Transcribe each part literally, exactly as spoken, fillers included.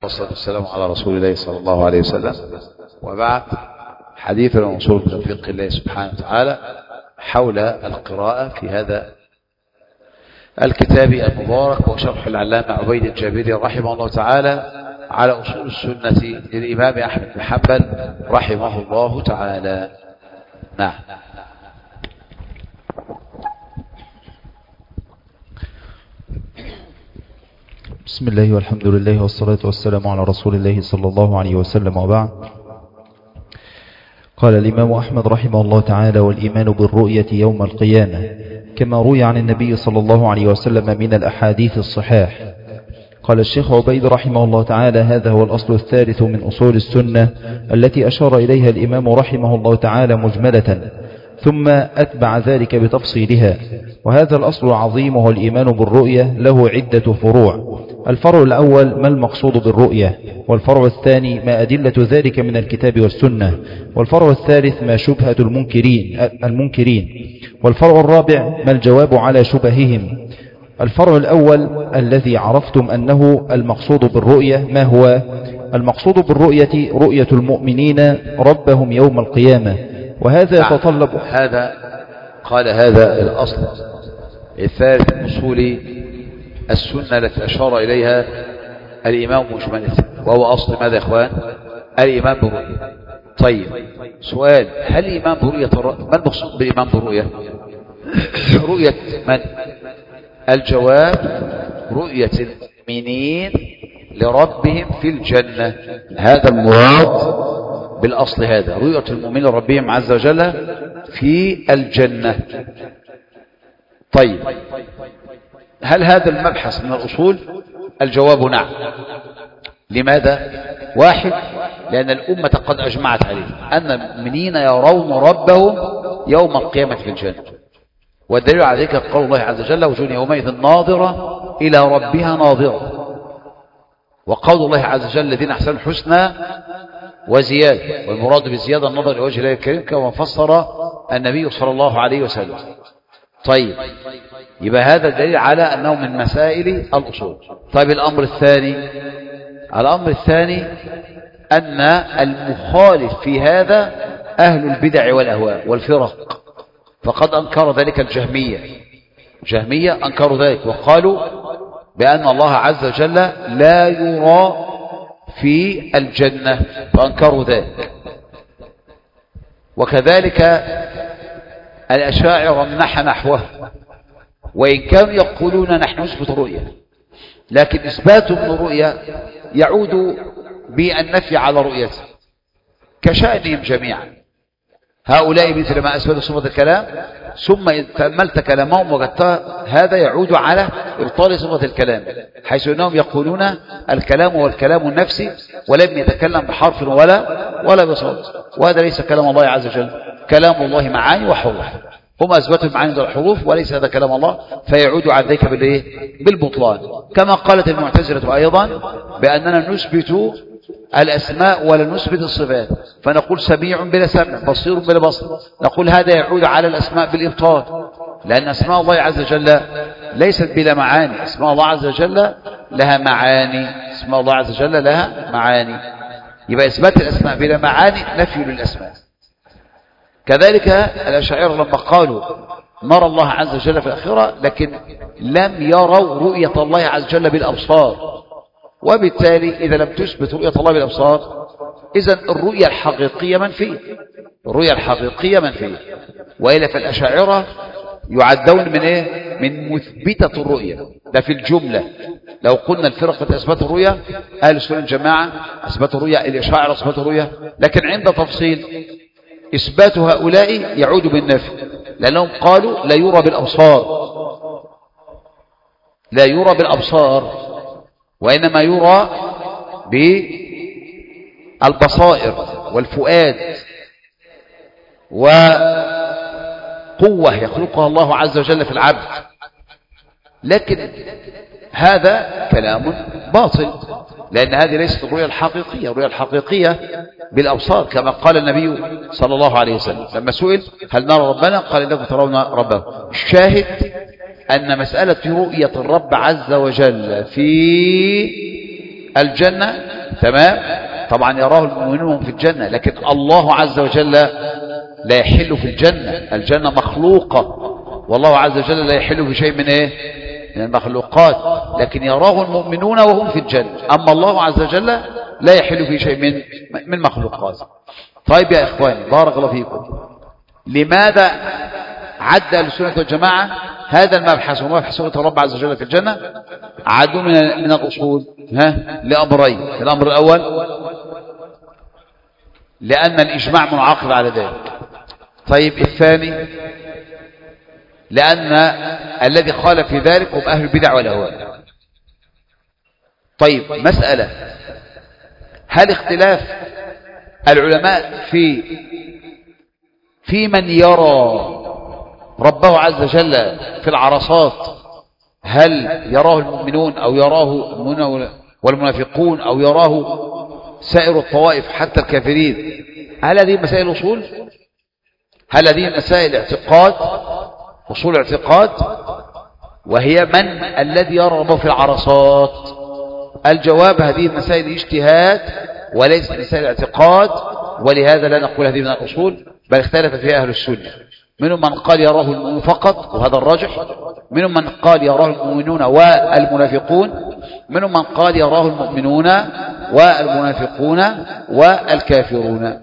والصلاة والسلام على رسول الله صلى الله عليه وسلم. وبعد، حديث الموصول بتوفيق الله سبحانه وتعالى حول القراءة في هذا الكتاب المبارك وشرح العلامة عبيد الجابري رحمه الله تعالى على أصول السنة للإمام أحمد بن حنبل رحمه الله تعالى. نعم. بسم الله والحمد لله والصلاة والسلام على رسول الله صلى الله عليه وسلم. وبعد، قال الإمام أحمد رحمه الله تعالى: والإيمان بالرؤية يوم القيامة كما روي عن النبي صلى الله عليه وسلم من الأحاديث الصحاح. قال الشيخ عبيد رحمه الله تعالى: هذا هو الأصل الثالث من أصول السنة التي أشار إليها الإمام رحمه الله تعالى مجملة، ثم أتبع ذلك بتفصيلها. وهذا الأصل العظيم هو الإيمان بالرؤية، له عدة فروع. الفرع الأول: ما المقصود بالرؤية؟ والفرع الثاني: ما أدلة ذلك من الكتاب والسنة؟ والفرع الثالث: ما شبهة المنكرين المنكرين والفرع الرابع: ما الجواب على شبههم؟ الفرع الأول الذي عرفتم أنه المقصود بالرؤية. ما هو المقصود بالرؤية؟ رؤية المؤمنين ربهم يوم القيامة، وهذا يتطلب هذا قال هذا الأصل الثالث من أصول السنة التي أشار إليها الإمام مجملة، وهو أصل ماذا يا إخوان؟ الإيمان بالرؤية. طيب، سؤال: هل الإيمان برؤية الر... ما المقصود بالإيمان بالرؤية؟ رؤية من؟ الجواب: رؤية المؤمنين لربهم في الجنة. هذا المراد بالأصل، هذا رؤية المؤمنين لربهم عز وجل في الجنة. طيب، هل هذا المبحث من الأصول؟ الجواب: نعم. لماذا؟ واحد: لأن الأمة قد أجمعت عليه أن المؤمنين يرون ربهم يوم القيامة في الجنة، والدليل على ذلك قول الله عز وجل: وجوه يومئذ ناظرة إلى ربها ناظرة. وقول الله عز وجل: الذين أحسنوا الحسنى وزيادة، والمراد بالزيادة النظر إلى وجه الله الكريم كما فسر النبي صلى الله عليه وسلم. طيب، يبقى هذا الدليل على أنه من مسائل الأصول. طيب، الأمر الثاني الأمر الثاني أن المخالف في هذا أهل البدع والأهواء والفرق، فقد أنكر ذلك الجهمية جهمية أنكروا ذلك وقالوا بأن الله عز وجل لا يرى في الجنة، فأنكروا ذلك. وكذلك الأشاعرة نحى نحوه، وإن كانوا يقولون نحن نثبت الرؤية، لكن إثباتهم للرؤية يعود بالنفي على رؤيته كشأنهم جميعا. هؤلاء مثل ما أثبتوا صفة الكلام، ثم إذا تأملت كلامهم وجدت هذا يعود على إبطال صفة الكلام، حيث أنهم يقولون الكلام هو الكلام النفسي ولم يتكلم بحرف ولا ولا بصوت، وهذا ليس كلام الله عز وجل. كلام الله معاني وحروف، هم أثبتوا المعاني والحروف وليس هذا كلام الله، فيعود على ذلك بالإيه؟ بالبطلان. كما قالت المعتزلة أيضا بأننا نثبت الأسماء ولا نثبت الصفات، فنقول سميع بلا سمع، بصير بلا بصر، نقول هذا يعود على الأسماء بالإبطال، لأن أسماء الله عز وجل ليست بلا معاني. أسماء الله عز وجل لها معاني أسماء الله عز وجل لها معاني يبقى إثبات الأسماء بلا معاني نفي للأسماء. كذلك الأشاعرة لما قالوا نرى الله عز وجل في الآخرة، لكن لم يروا رؤية الله عز وجل بالأبصار، وبالتالي إذا لم تثبت رؤية الله بالأبصار إذن الرؤية الحقيقية منفية الرؤية الحقيقية منفية وإلا فالأشاعرة يعدون من إيه؟ من مثبتة الرؤية. ده في الجملة. لو قلنا الفرقة أثبت الرؤية، أهل السنة الجماعة أثبت الرؤية، الأشاعرة أثبت الرؤية، لكن عند تفصيل إثبات هؤلاء يعود بالنفي، لأنهم قالوا لا يرى بالأبصار لا يرى بالأبصار وإنما يرى بالبصائر والفؤاد وقوة يخلقها الله عز وجل في العبد. لكن هذا كلام باطل، لأن هذه ليست الرؤية الحقيقية. الرؤية الحقيقية بالأبصار، كما قال النبي صلى الله عليه وسلم لما سئل هل نرى ربنا؟ قال إنكم ترون ربكم. الشاهد أن مسألة رؤية الرب عز وجل في الجنة، تمام، طبعا يراه المؤمنون في الجنة، لكن الله عز وجل لا يحل في الجنة، الجنة مخلوقة، والله عز وجل لا يحل في شيء من ايه من المخلوقات، لكن يراه المؤمنون وهم في الجنة، اما الله عز وجل لا يحل في شيء من من مخلوقات. طيب يا اخواني بارك الله فيكم، لماذا عد السنة والجماعة هذا المبحث ومبحث سنة الرب عز وجل في الجنة عدوا من من الأصول ها لأمرين؟ الأمر الأول لأن الإجماع منعقد على ذلك. طيب الثاني لأن الذي خالف في ذلك هم أهل البدع والأهواء. طيب مسألة، هل اختلاف العلماء في في من يرى ربه عز وجل في العرصات، هل يراه المؤمنون أو يراه المؤمنون والمنافقون أو يراه سائر الطوائف حتى الكافرين، هل هذه مسائل أصول؟ هل هذه مسائل اعتقاد، أصول اعتقاد؟ وهي من الذي يرى ربه في العرصات؟ الجواب هذه المسائل اجتهاد وليس مسائل اعتقاد، ولهذا لا نقول هذه من الأصول، بل اختلف فيها أهل السنة، منهم من قال يراه المؤمنون فقط وهذا الراجح، منهم من قال يراه المؤمنون والمنافقون، منهم من قال يراه المؤمنون والمنافقون والكافرون.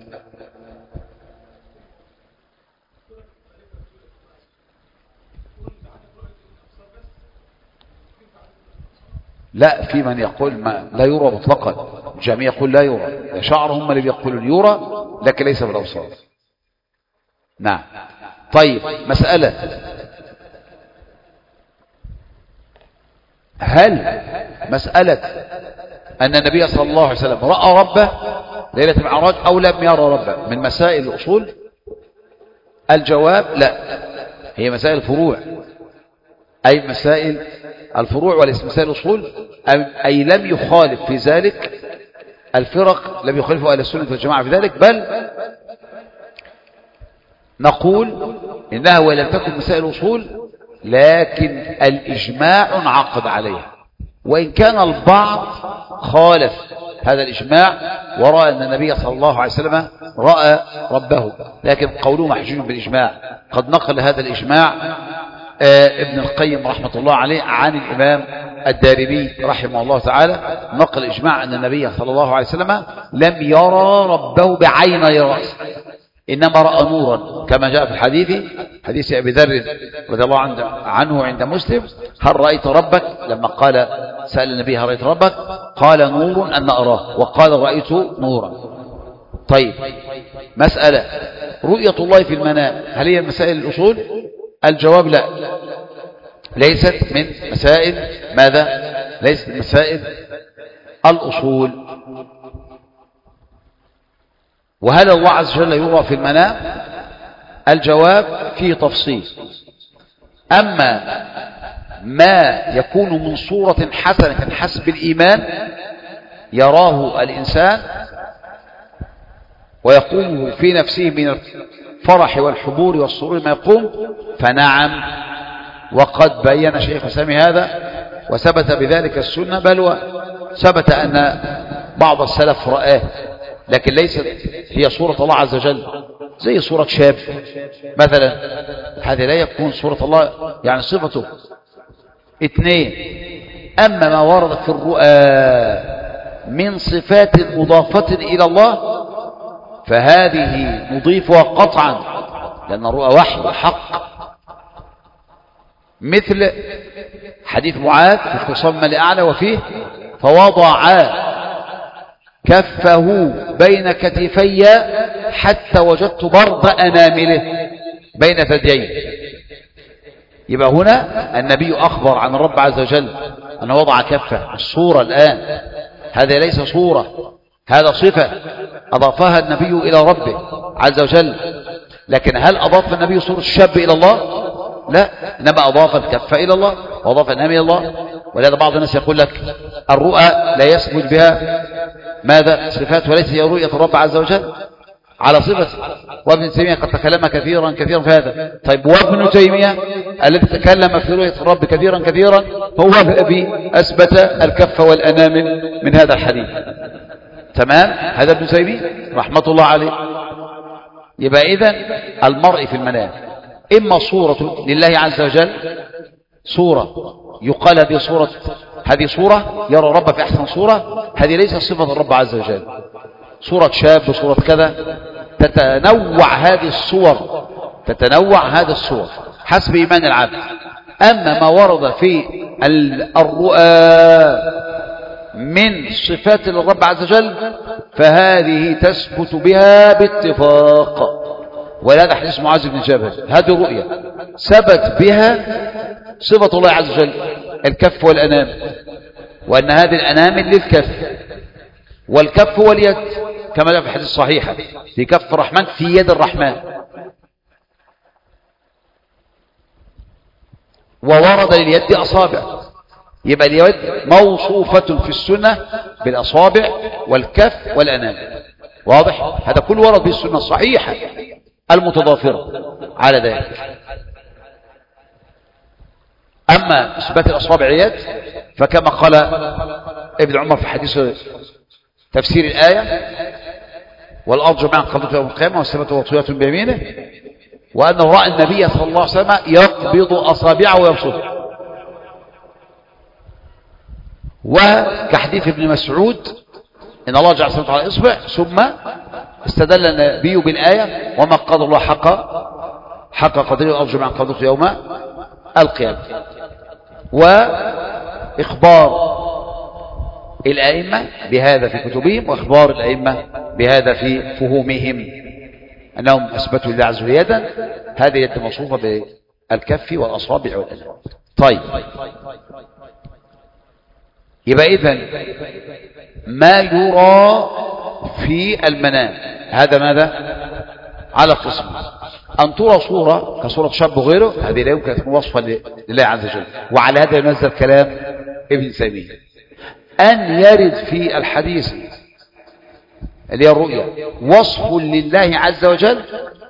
لا، في من يقول ما لا يرى مطلقا، الجميع يقول لا يرى، شعر هم اللي يقولون يرى لكن ليس بالأوصاف. نعم. طيب مسألة، هل مسألة أن النبي صلى الله عليه وسلم رأى ربه ليلة المعراج أو لم يرى ربه من مسائل الأصول؟ الجواب لا، هي مسائل فروع، أي مسائل الفروع وليس مسائل الأصول، أي لم يخالف في ذلك الفرق، لم يخالفوا أهل السنة والجماعة في ذلك، بل نقول إنها ولم تكن مسائل أصول لكن الإجماع انعقد عليها، وإن كان البعض خالف هذا الإجماع ورأى أن النبي صلى الله عليه وسلم رأى ربه، لكن قوله محجوج بالإجماع. قد نقل هذا الإجماع ابن القيم رحمة الله عليه عن الإمام الدارمي رحمه الله تعالى، نقل إجماع أن النبي صلى الله عليه وسلم لم يرى ربه بعيني رأسه، إنما رأى نورا كما جاء في الحديث حديث أبي ذر رضي الله عنه عند مسلم: هل رأيت ربك؟ لما قال سأل النبي هل رأيت ربك؟ قال نور أن أراه، وقال رأيت نورا. طيب مسألة رؤية الله في المنام، هل هي مسائل الأصول؟ الجواب لا، ليست من مسائل ماذا؟ ليست من مسائل الأصول. وهل الله عز وجل يرى في المنام؟ الجواب فيه تفصيل. أما ما يكون من صورة حسنة حسب الإيمان يراه الإنسان ويقوم في نفسه من الفرح والحبور والسرور ما يقوم، فنعم، وقد بين شيخ الإسلام هذا وثبت بذلك السنة، بل وثبت أن بعض السلف رآه، لكن ليست هي صورة الله عز وجل زي صورة شاب مثلا، هذه لا يكون صورة الله يعني صفته. اثنين، أما ما ورد في الرؤى من صفات مضافة إلى الله فهذه نضيفها قطعا، لأن الرؤى وحي وحق، مثل حديث معاذ في خصام الأعلى وفيه: فوضع كفه بين كتفي حتى وجدت برد أنامله بين ثدييه. يبقى هنا النبي أخبر عن الرب عز وجل أنه وضع كفه. الصورة الآن هذا ليس صورة، هذا صفة أضافها النبي إلى ربه عز وجل، لكن هل أضاف النبي صورة الشاب إلى الله؟ لا، إنما أضاف الكف إلى الله وأضاف النام إلى الله. ولهذا بعض الناس يقول لك الرؤى لا يثبت بها ماذا؟ صفات، وليس هي رؤية الرب عز وجل. على صفة. وابن تيمية قد تكلم كثيرا كثيرا في هذا. طيب وابن تيمية الذي تكلم في رؤية الرب كثيرا كثيرا هو الذي أثبت الكف والأنامل من هذا الحديث. تمام. هذا ابن تيمية رحمة الله عليه. يبقى إذن المرء في المنام إما صورة لله عز وجل، صورة يقال هذه صورة، هذه صورة يرى الرب في أحسن صورة، هذه ليست صفة الرب عز وجل. صورة شاب، صورة كذا، تتنوع هذه الصور، تتنوع هذه الصور حسب إيمان العبد. أما ما ورد في الرؤى من صفات للرب عز وجل فهذه تثبت بها باتفاق. ولهذا حديث معاذ بن جبل هذه الرؤيا ثبت بها صفة الله عز وجل الكف والأنام، وأن هذه الأنامل للكف، والكف واليد كما جاء في الحديث الصحيحة في كف الرحمن في يد الرحمن. وورد لليد أصابع، يبقى اليد موصوفة في السنة بالأصابع والكف والأنامل. واضح؟ هذا كل ورد بالسنة الصحيحة المتضافرة على ذلك. أما إثبات الأصابع اليد فكما قال ابن عمر في حديث تفسير الآية: والأرض جميعا قبضتها يوم القيامة والسماء مطويات بيمينه، وأنه رأى النبي صلى الله عليه وسلم يقبض أصابعه ويبسطها. وكحديث ابن مسعود إن الله جعل سمعه على إصبع، ثم استدل النبي بالآية: وما قدر الله حق حق قدره والأرض جميعا قبضته يوم القيامة. وإخبار الأئمة بهذا في كتبهم، وإخبار الأئمة بهذا في فهومهم أنهم أثبتوا لله عز وجل يدا، هذه يد موصوفة بالكف والأصابع والأنام. طيب، يبقى إذن ما يرى في المنام هذا ماذا؟ على قسم: أن ترى صورة كصورة شاب وغيره، هذه لا يمكن تكون وصفا لله عز وجل. وعلى هذا ينزل كلام ابن تيمية: أن يرد في الحديث اللي هي الرؤيا وصف لله عز وجل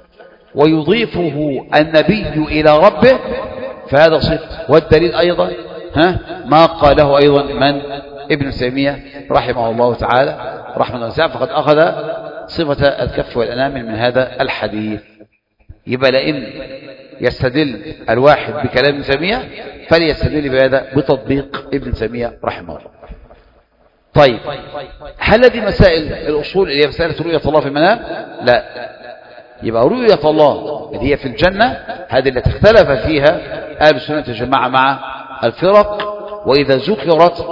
ويضيفه النبي إلى ربه فهذا صفة. والدليل أيضا ها ما قاله أيضا من ابن تيمية رحمه الله تعالى رحمه الله تعالى، فقد أخذ صفة الكف والأنامل من هذا الحديث. يبقى لئن يستدل الواحد بكلام ابن تيمية فليستدل بهذا بتطبيق ابن تيمية رحمه الله. طيب، هل هذه مسائل الأصول اللي هي مسألة رؤية الله في المنام؟ لا. يبقى رؤية الله اللي هي في الجنة هذه اللي اختلف فيها أهل السنة والجماعة مع الفرق. وإذا ذكرت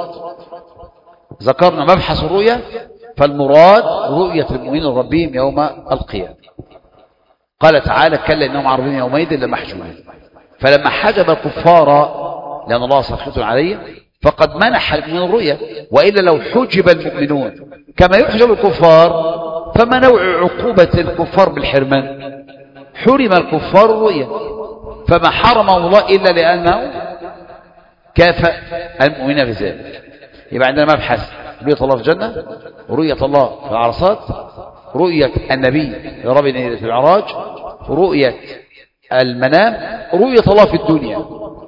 ذكرنا مبحث الرؤية فالمراد رؤية المؤمنين ربهم يوم القيامة. قال تعالى: كلا إنهم عن ربهم يومئذ لمحجوبون. فلما حجب الكفار لأن الله سخط عليهم فقد منح المؤمنين الرؤية، وإلا لو حجب المؤمنون كما يحجب الكفار فما نوع عقوبة الكفار بالحرمان؟ حرم الكفار الرؤية، فما حرمه الله إلا لأنه كافأ المؤمنين بذلك. يبقى عندنا مبحث: رؤية الله في الجنة، رؤية الله في العرصات، رؤية النبي لربنا في العراج، رؤية المنام، رؤية الله في الدنيا.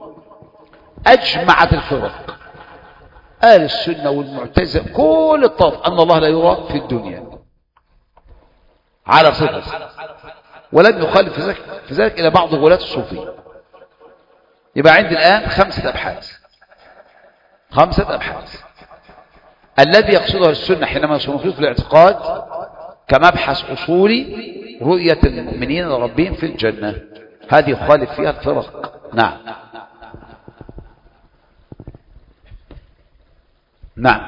أجمعت الفرق أهل السنة والمعتزلة كل الطرف أن الله لا يرى في الدنيا على صفة، ولم يخالف في ذلك, في ذلك إلى بعض غلاة الصوفية. يبقى عندي الآن خمسة أبحاث خمسة أبحاث الذي يقصدها السنة حينما يصنفون في الاعتقاد كمبحث أصولي رؤية المؤمنين لربهم في الجنة، هذه يخالف فيها الفرق. نعم نعم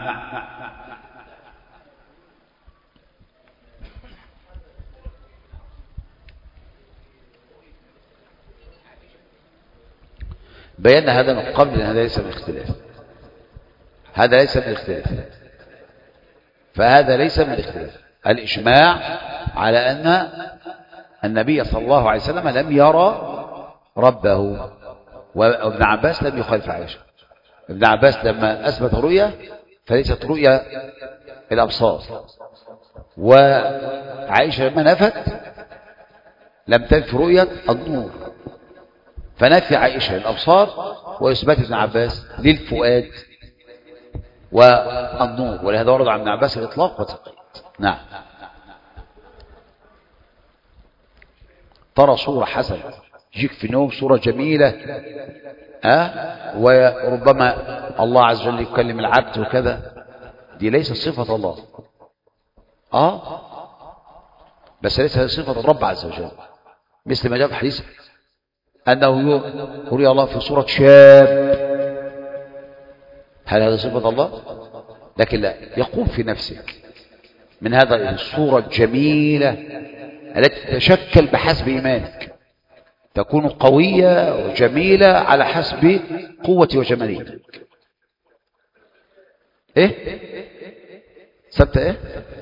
بينا هذا من قبل أن هذا ليس من الاختلاف، هذا ليس من الاختلاف، فهذا ليس من الاختلاف. الإجماع على أن النبي صلى الله عليه وسلم لم يرى ربه، وابن عباس لم يخالف عائشة. ابن عباس لما أثبت رؤيا فليست رؤيا الأبصار، وعائشة لما نفت لم تنفي رؤية النور، فنفي عائشة الأبصار وإثبات ابن عباس للفؤاد والنور، ولهذا ورد عن ابن عباس الإطلاق والتقييد. نعم. ترى صورة حسنة يجيك في نوم صورة جميلة، أه؟ وربما الله عز وجل يكلم العبد وكذا، دي ليست صفة الله، آه بس ليس صفة الرب عز وجل، مثل ما جاء في الحديث أنه يري الله في صورة شاب، هل هذا صفة الله؟ لكن لا، يقوم في نفسك من هذا الصورة الجميلة التي تتشكل بحسب إيمانك، تكون قوية وجميلة على حسب قوة وجماليتك. ايه ثبت ايه؟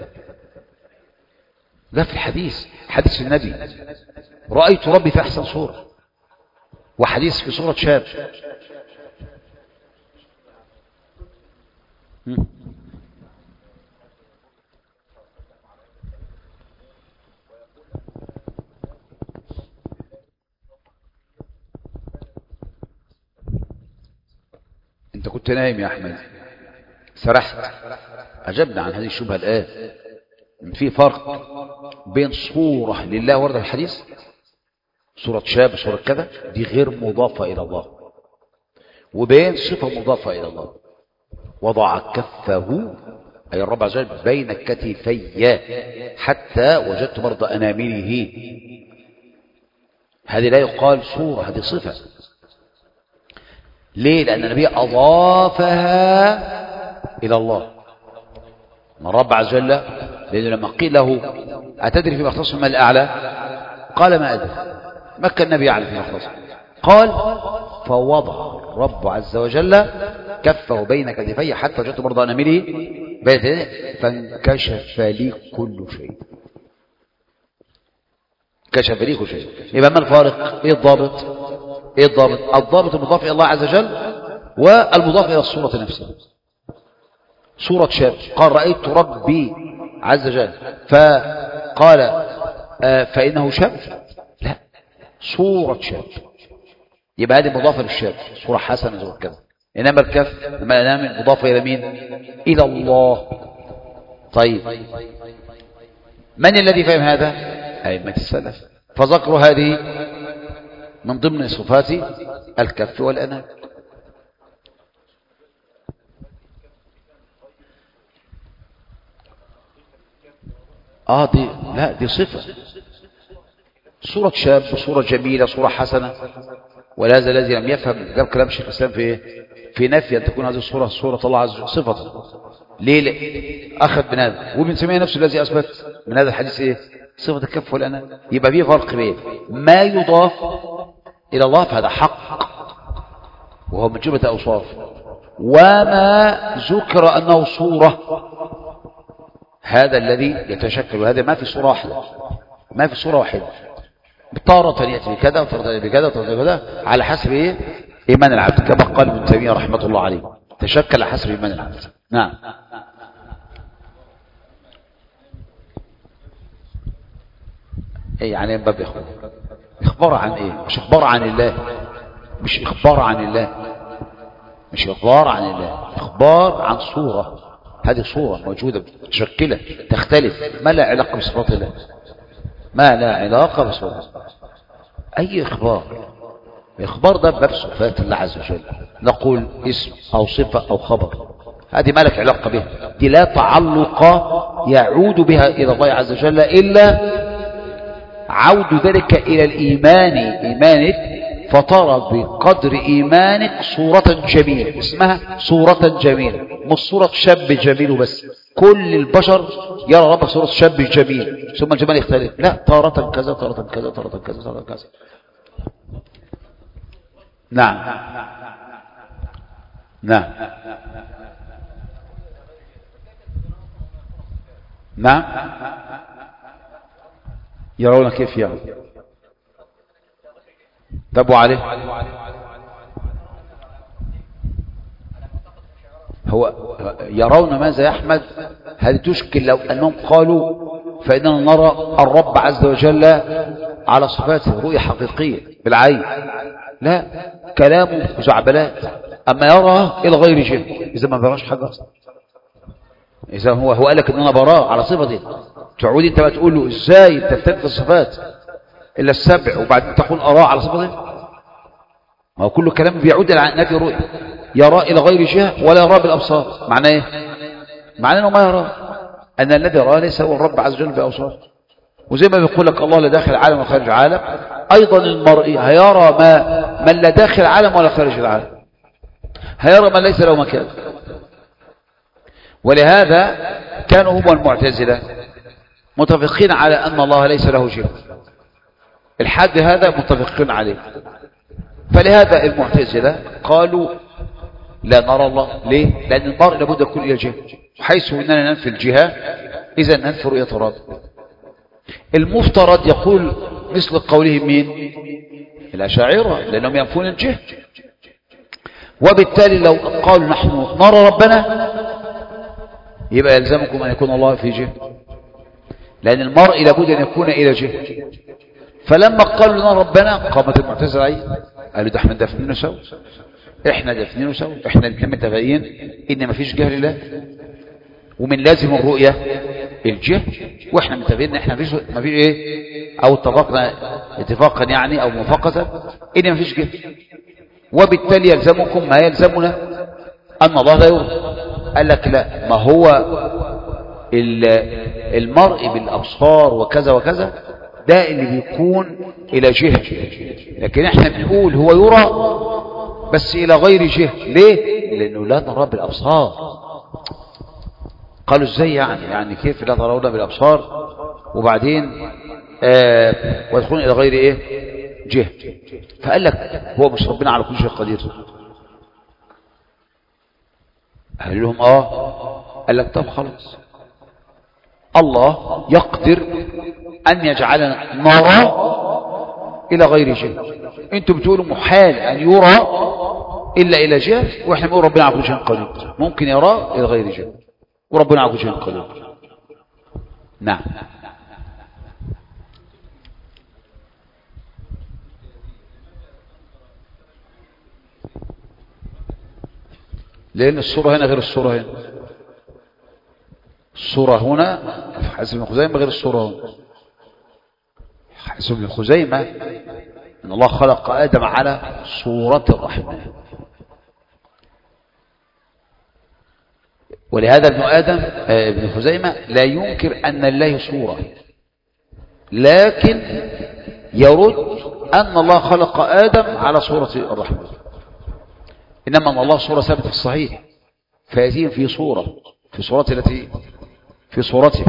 لا، في الحديث، حديث النبي رأيت ربي في أحسن صورة، وحديث في صورة شاب. انت كنت نايم يا احمد، سرحت. اجبنا عن هذه الشبهة الآن. في فرق بين صورة لله ورد الحديث، صورة شاب صورة كذا، دي غير مضافة إلى الله، وبين صفة مضافة إلى الله. وضع كفه أي الرب عز وجل بين كتفي حتى وجدت مرضى أنامله، هذه لا يقال صورة، هذه صفة. ليه؟ لأن النبي أضافها إلى الله. من الرب عز وجل، لأنه لما قيل له أتدري فيما اختص من الأعلى؟ قال ما أدري. ما كان النبي يعلم فيما اختص؟ قال فوضع الرب عز وجل كفه بين كتفي حتى وجدت مرضى أنامله فانكشف لي كل شيء. كشف لي كل شيء. يبقى ما الفارق؟ ايه الضابط؟ ايه الضابط؟ الضابط المضاف الى الله عز وجل، والمضاف الى الصورة نفسها. صورة شاب، قال رأيت ربي عز وجل، فقال آه فإنه شاب؟ لا، صورة شاب، يبقى هذه مضافة للشاب، صورة حسنة زي كذا. إنما الكف لما الأنام مضافة إلى مين؟ إلى الله. طيب من الذي فهم هذا؟ أئمة السلف، فذكروا هذه من ضمن صفات الكف والأنام. آه دي لا، دي صفة، صورة شاب، صورة جميلة، صورة حسنة. ولهذا الذي لم يفهم جاب كلام شيخ الإسلام في في نفي أن تكون هذه الصورة صورة الله عز وجل صفة. ليه؟ أخذ من هذا، وابن تيمية نفسه الذي أثبت من هذا الحديث إيه؟ صفة الكف والأنام. يبقى فيه فرق بين ما يضاف إلى الله فهذا حق وهو من جملة أوصاف، وما ذكر أنه صورة هذا الذي يتشكل، وهذا ما في صورة واحدة، ما في صورة واحدة، تارة يأتي بكذا وتارة بكذا وتارة بكذا على حسب إيه؟ إيمان العبد، كما قال ابن تيمية رحمة الله عليه، تشكل على حسب إيمان العبد. نعم. إيه يعني باب يا أخوان؟ إخبار عن إيه؟ مش إخبار عن الله، مش إخبار عن الله، مش إخبار عن الله، إخبار عن صورة. هذه صورة موجودة متشكلة تختلف، ما لا علاقة بصفات الله، ما لا علاقة بصفات. أي إخبار، إخبار ده باب صفات الله عز وجل، نقول اسم أو صفة أو خبر، هذه ما لك علاقة بها، دي لا تعلق يعود بها إلى الله عز وجل إلا عود ذلك إلى الإيمان، إيمانك فترى بقدر إيمانك صورة جميلة، اسمها صورة جميلة، مش صورة شاب جميل بس. كل البشر يرى ربك صورة شاب جميل ثم الجمال يختلف، لا، تارة كذا تارة كذا تارة كذا تارة كذا. نعم نعم نعم. يرون كيف يعني تبوا عليه. هو يرون ماذا يا أحمد؟ هل تشكل لو أنهم قالوا فإننا نرى الرب عز وجل على صفاته رؤية حقيقية بالعين؟ لا، كلامه خزعبلات. أما يرى إلى غير شيء، إذا ما براش حاجة أصلا. إذا هو هو قال لك إن أنا براه على صفتي، تعود أنت بقى تقول له إزاي تفتك الصفات إلا السبع وبعدين تقول أراه على صفتي؟ ما هو كل كلام بيعود إلى نفي الرؤية. يرى إلى غير جهة ولا يرى بالأبصار. معناه إيه؟ معناه إنه ما يرى، أن الذي يراه ليس هو الرب عز وجل بأبصاره. وزي ما بيقول لك الله لا داخل العالم ولا خارج العالم، أيضا المرء هيرى ما من لا داخل العالم ولا خارج العالم، هيرى من ليس له مكان. ولهذا كانوا هم المعتزلة متفقين على أن الله ليس له جهة، الحد هذا متفقين عليه. فلهذا المعتزلة قالوا لا نرى الله. ليه؟ لأن المرء لابد يكون إلى جهة، حيث أننا ننفي الجهة إذا ننفي رؤية الرب. المفترض يقول مثل قولهم مين؟ الأشاعرة، لأنهم ينفون الجهة. وبالتالي لو قالوا نحن نرى ربنا يبقى يلزمكم أن يكون الله في جهة، لأن المرء لابد أن يكون إلى جهة. فلما قالوا لنا ربنا قامت المعتزلة عليه، قالوا ده احنا دفنينه سوا، احنا دفنينه سوا، احنا الاثنين متفقين ان ما فيش جهة لله، ومن لازم الرؤية الجهة، واحنا متفقين ان احنا مفيش ما فيش ايه، او اتفقنا اتفاقا يعني او موافقة ان ما فيش جهة. وبالتالي يلزمكم ما يلزمنا ان الله لا يرى. قال لك لا، ما هو المرء بالابصار وكذا وكذا ده اللي بيكون الى جهة، لكن احنا بنقول هو يرى بس الى غير جهة. ليه؟ لانه لا نرى بالابصار. قالوا ازاي يعني؟ يعني كيف لا ترون بالابصار وبعدين آه ويدخلون الى غير ايه جهة؟ فقال لك هو مش ربنا على كل شيء قدير؟ قال لهم اه. قال لك طب خلاص، الله يقدر ان يجعلنا نرى الى غير جهة. انتم بتقولوا محال ان يرى الا الى جهة، واحنا بنقول ربنا على كل شيء قدير، ممكن يرى الى غير جهة وربنا على كل شيء قدير. نعم. لأن الصورة هنا غير الصورة هنا. الصورة هنا في حديث ابن خزيمة غير الصورة هنا. حديث ابن خزيمة إن الله خلق آدم على صورة الرحمن، ولهذا ابن آدم ابن خزيمة لا ينكر أن الله صورة، لكن يرد أن الله خلق آدم على صورة الرحمن، إنما أن الله صورة ثابتة في الصحيح، فيأتيهم في صورة في صورة التي في صورته،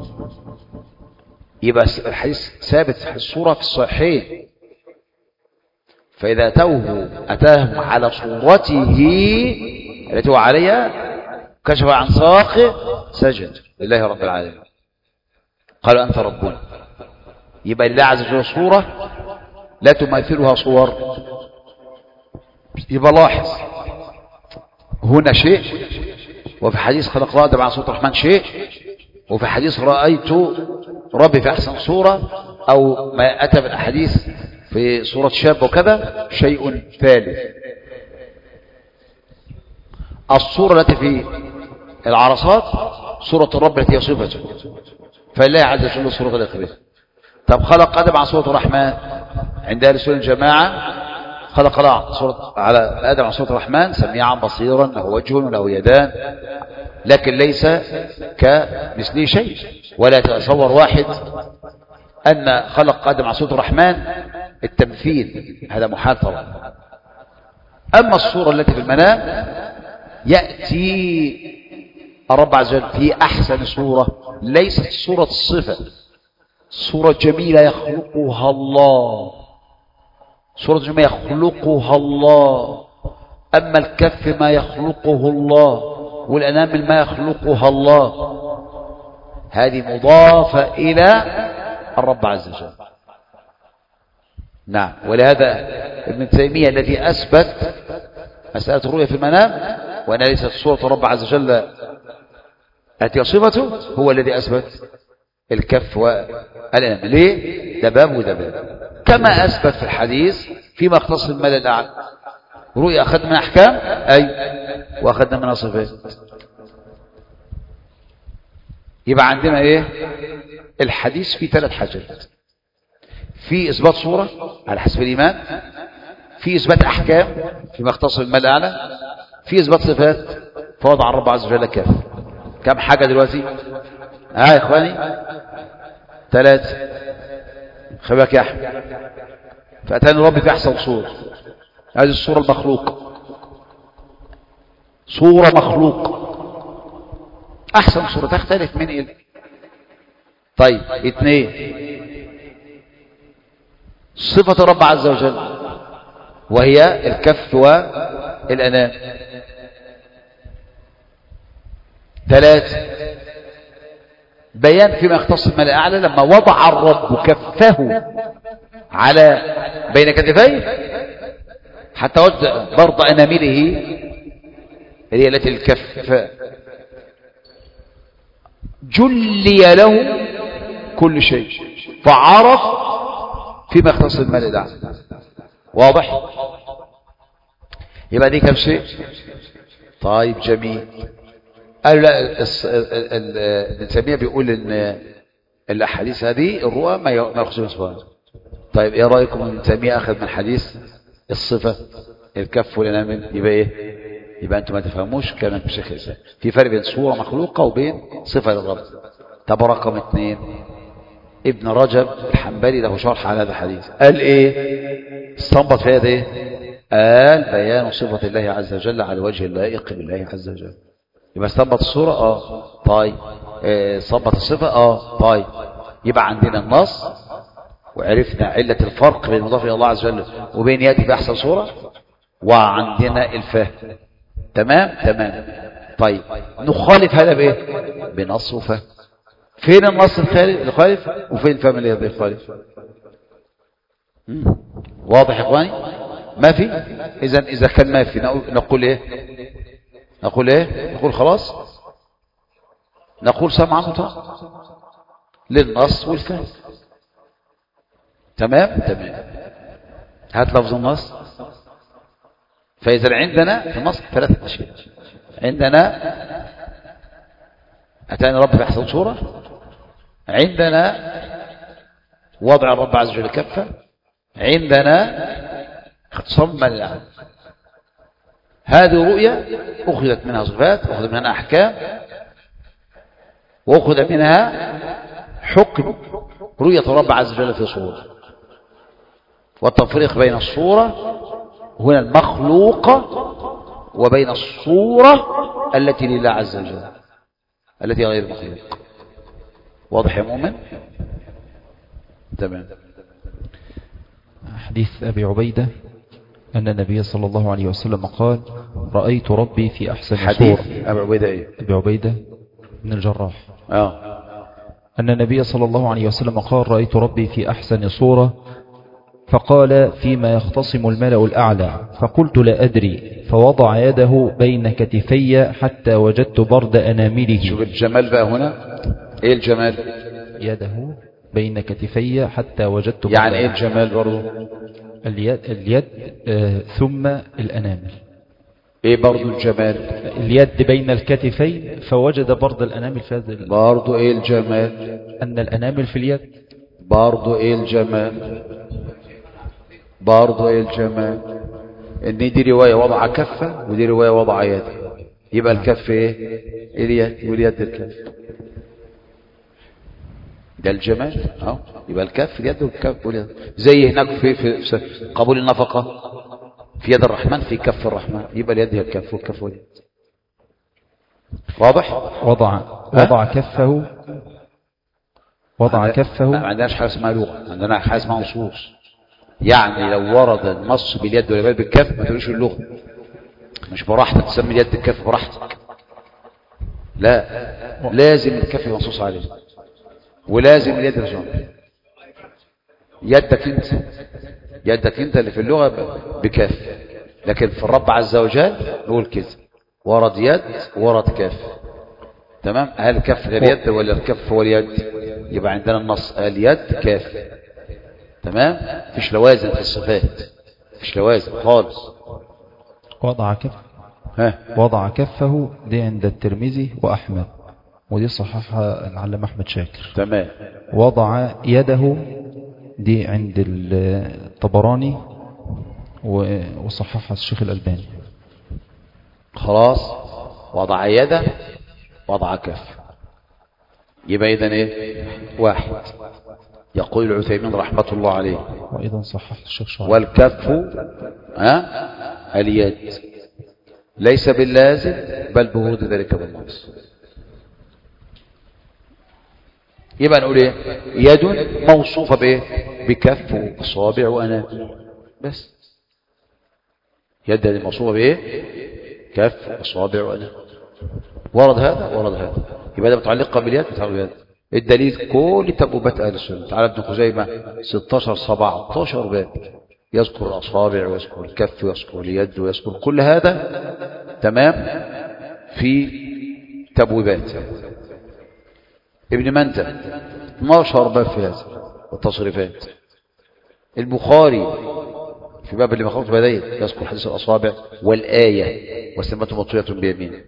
يبقى الحديث ثابت الصورة في الصحيحين. فإذا أتوه أتاهم على صورته التي هو عليها، كشف عن ساقه سجد لله رب العالمين، قالوا أنت ربنا. يبقى لله عز وجل صورة لا تماثلها صور. يبقى لاحظ هنا شيء، وفي حديث خلق الله آدم على صورة الرحمن شيء، وفي حديث رأيت ربي في أحسن صورة، أو ما أتى من الأحاديث في صورة شاب وكذا شيء ثالث. الصورة التي في العرصات صورة الرب التي هي صفته، فلله عز وجل صورة غير بها. طب خلق آدم على صورة الرحمن عند أهل السنة الجماعة، خلق الله صورة على آدم على صورة الرحمن سميعا بصيرا، له وجه وله يدان، لكن ليس كمثله شيء. ولا يتصور واحد أن خلق آدم على صورة الرحمن التمثيل، هذا محال طبعا. أما الصورة التي في المنام يأتي الرب عز وجل في أحسن صورة، ليست صورة الصفة، صورة جميلة يخلقها الله، صورة جميلة يخلقها الله. أما الكف ما يخلقه الله، والأنامل ما يخلقها الله، هذه مضافة إلى الرب عز وجل. نعم. ولهذا ابن تيمية الذي أثبت مسألة الرؤية في المنام وأن ليست صورة رب عز وجل أتي صفته، هو الذي أثبت الكف والأنام. ليه؟ ده باب وده باب. كما أثبت في الحديث فيما اختص المال الأعلى، رؤيا أخذنا من أحكام أي وأخذنا منها صفات. يبقى عندنا إيه؟ الحديث فيه ثلاث حاجات: في إثبات صورة على حسب الإيمان، في إثبات أحكام فيما اختص بالمال الأعلى، في إثبات صفات فوضع الرب عز وجل كاف. كم حاجة دلوقتي؟ ها يا إخواني؟ ثلاثة. خباك يا أحمد. فأتاني ربي في أحسن صورة، هذه الصورة المخلوقة، صورة مخلوق أحسن صورة تختلف من إيه؟ طيب اثنين، صفة رب عز وجل وهي الكف والأنام. ثلاثة، بيان فيما يختص بالمال الأعلى لما وضع الرب كفه على بين كتفيه حتى وجد برض أنامله هي التي الكف، جلي له كل شيء فعرف فيما يختص بالمال الأعلى. واضح؟ يبقى دي كم شيء؟ طيب جميل. قالوا لا، ابن تيمية بيقول ان الاحاديث هذه الرؤى ما يخص بالصفات. طيب ايه رايكم ابن تيمية اخذ من حديث الصفه الكف والانامل؟ يبقى ايه؟ يبقى انتم ما تفهموش كلام الشيخ الاسلام. في فرق بين صوره مخلوقه وبين صفه للرب. طب رقم اثنين، ابن رجب الحنبلي له شرح على هذا الحديث، قال ايه؟ استنبط في هذا ايه؟ قال بيان صفه الله عز وجل على وجه اللائق بالله عز وجل. يبقى استنبط الصورة اه طيب، استنبط الصفة اه طيب. يبقى عندنا النص وعرفنا علة الفرق بين المضاف الى الله عز وجل وبين ياتي بأحسن صورة، وعندنا الفهم. تمام تمام. طيب نخالف هذا بايه؟ بنص وفهم. فين النص الخالف وفين الفهم اللي بيخالف؟ واضح يا اخواني؟ ما في. اذا اذا كان ما في نقول ايه؟ نقول ايه؟ نقول خلاص، نقول سمعا وطاعة للنص والفهم. تمام تمام. هات لفظ النص. فإذا عندنا في النص ثلاثة أشياء. عندنا أتاني رب في أحسن صورة، عندنا وضع الرب عز وجل كفة، عندنا اختصام المال الأعلى. هذه رؤية أخذت منها صفات، أخذ منها أحكام، وأخذ منها حكم رؤية الرب عز وجل في صورة. والتفريق بين الصورة هنا المخلوقة وبين الصورة التي لله عز وجل التي غير مخلوق. واضح يا مؤمن؟ تمام. حديث أبي عبيدة أن النبي صلى الله عليه وسلم قال: رأيت ربي في أحسن صورة. حديث أبي عبيدة إيه؟ أبي عبيدة بن الجراح. آه. أن النبي صلى الله عليه وسلم قال: رأيت ربي في أحسن صورة. فقال: فيما يختصم الملأ الأعلى. فقلت: لا أدري. فوضع يده بين كتفي حتى وجدت برد أنامله. شوف الجمال بقى هنا. إيه الجمال؟ يده بين كتفي حتى وجدت برد. يعني إيه الجمال برضو؟ اليد, اليد آه ثم الأنامل. ايه برضو الجمال؟ اليد بين الكتفين فوجد برد الأنامل في هذا. برضو ايه الجمال؟ أن الأنامل في اليد. برضو ايه الجمال؟ برضو ايه الجمال؟ ان دي رواية وضع كفة ودي رواية وضع يد. يبقى الكف ايه؟ اليد، واليد الكف. ده الجمال. اه يبقى الكف اليد والكف واليد. زي هناك في, في, في قبول النفقة في يد الرحمن في كف الرحمن، يبقى اليد هي الكف والكف واليد. واضح؟ وضع وضع كفه وضع كفه. ما عندناش حاجه اسمها لغه، عندنا حاجه اسمها نصوص. يعني لو ورد النص باليد ولا بالكف ما تقولوش اللغه، مش براحتك تسمي اليد الكف براحتك. لا، لازم الكف منصوص عليه، ولازم اليد رجل. يدك انت يدك انت اللي في اللغه بكف، لكن في الرب عز وجل نقول كده. ورد يد ورد كف. تمام. هل الكف غير يد ولا الكف هو اليد؟ يبقى عندنا النص اليد كف. تمام. مفيش لوازم في الصفات، مفيش لوازم خالص. وضع كف ها وضع كفه دي عند الترمذي وأحمد، ودي صححها العلامة أحمد شاكر. تمام. وضع يده دي عند الطبراني وصححها الشيخ الألباني. خلاص. وضع يده وضع كف، يبقى إذن إيه؟ واحد. يقول العثيمين رحمة الله عليه وإذا صحح الشيخ شعر والكف ها اليد ليس باللازم بل بورود ذلك بالنص. يبقى نقول ايه؟ يد موصوفة بايه؟ بكف واصابع وانامل بس. يد موصوفة بايه؟ كف واصابع وانامل. ورد هذا ورد هذا، يبقى ده متعلقة باليد متعلقة باليد. الدليل كل تبوبات اهل السنه. تعالى ابن خزيمه ستاشر سبعتاشر باب يذكر الاصابع ويذكر الكف ويذكر اليد ويذكر كل هذا. تمام. في تبويبات. ابن منده اثناشر باب في هذا والتصريفات. البخاري في باب اللي مخلوط بدايه يذكر حديث الاصابع والايه وسمته مطويه بيمينه.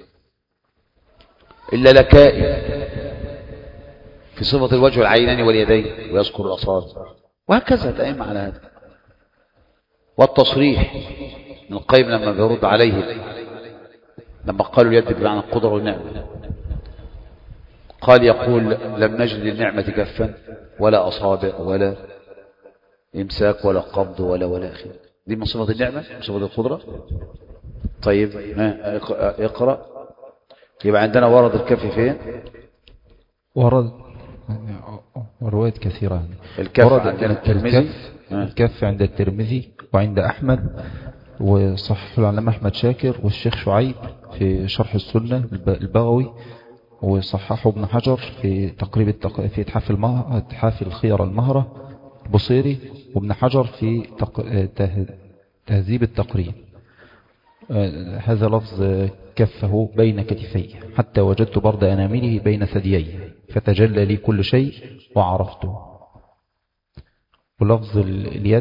الا لكائي في صفة الوجه والعينين واليدين ويذكر الأصابع، وهكذا تأيم على هذا. والتصريح من القيم لما بيرد عليه لما قالوا اليد بمعنى القدرة والنعمة، قال يقول لم نجد للنعمة كفا ولا أصابع ولا إمساك ولا قبض ولا ولا أخير. دي من صفة النعمة من صفة القدرة. طيب ها اقرأ. يبقى عندنا ورد الكف فين؟ ورد وروايات كثيرة. الكف عندنا الترمذي، الكف عند الترمذي وعند أحمد وصحح العلامة أحمد شاكر والشيخ شعيب في شرح السنة البغوي، وصححه ابن حجر في تقريب التق... في إتحاف المه... إتحاف الخير المهرة بصيري، وابن حجر في تق... ته... تهذيب التقريب. هذا لفظ كفه بين كتفيه حتى وجدت برد أنامله بين ثدييه فتجلى لي كل شيء وعرفته. ولفظ اليد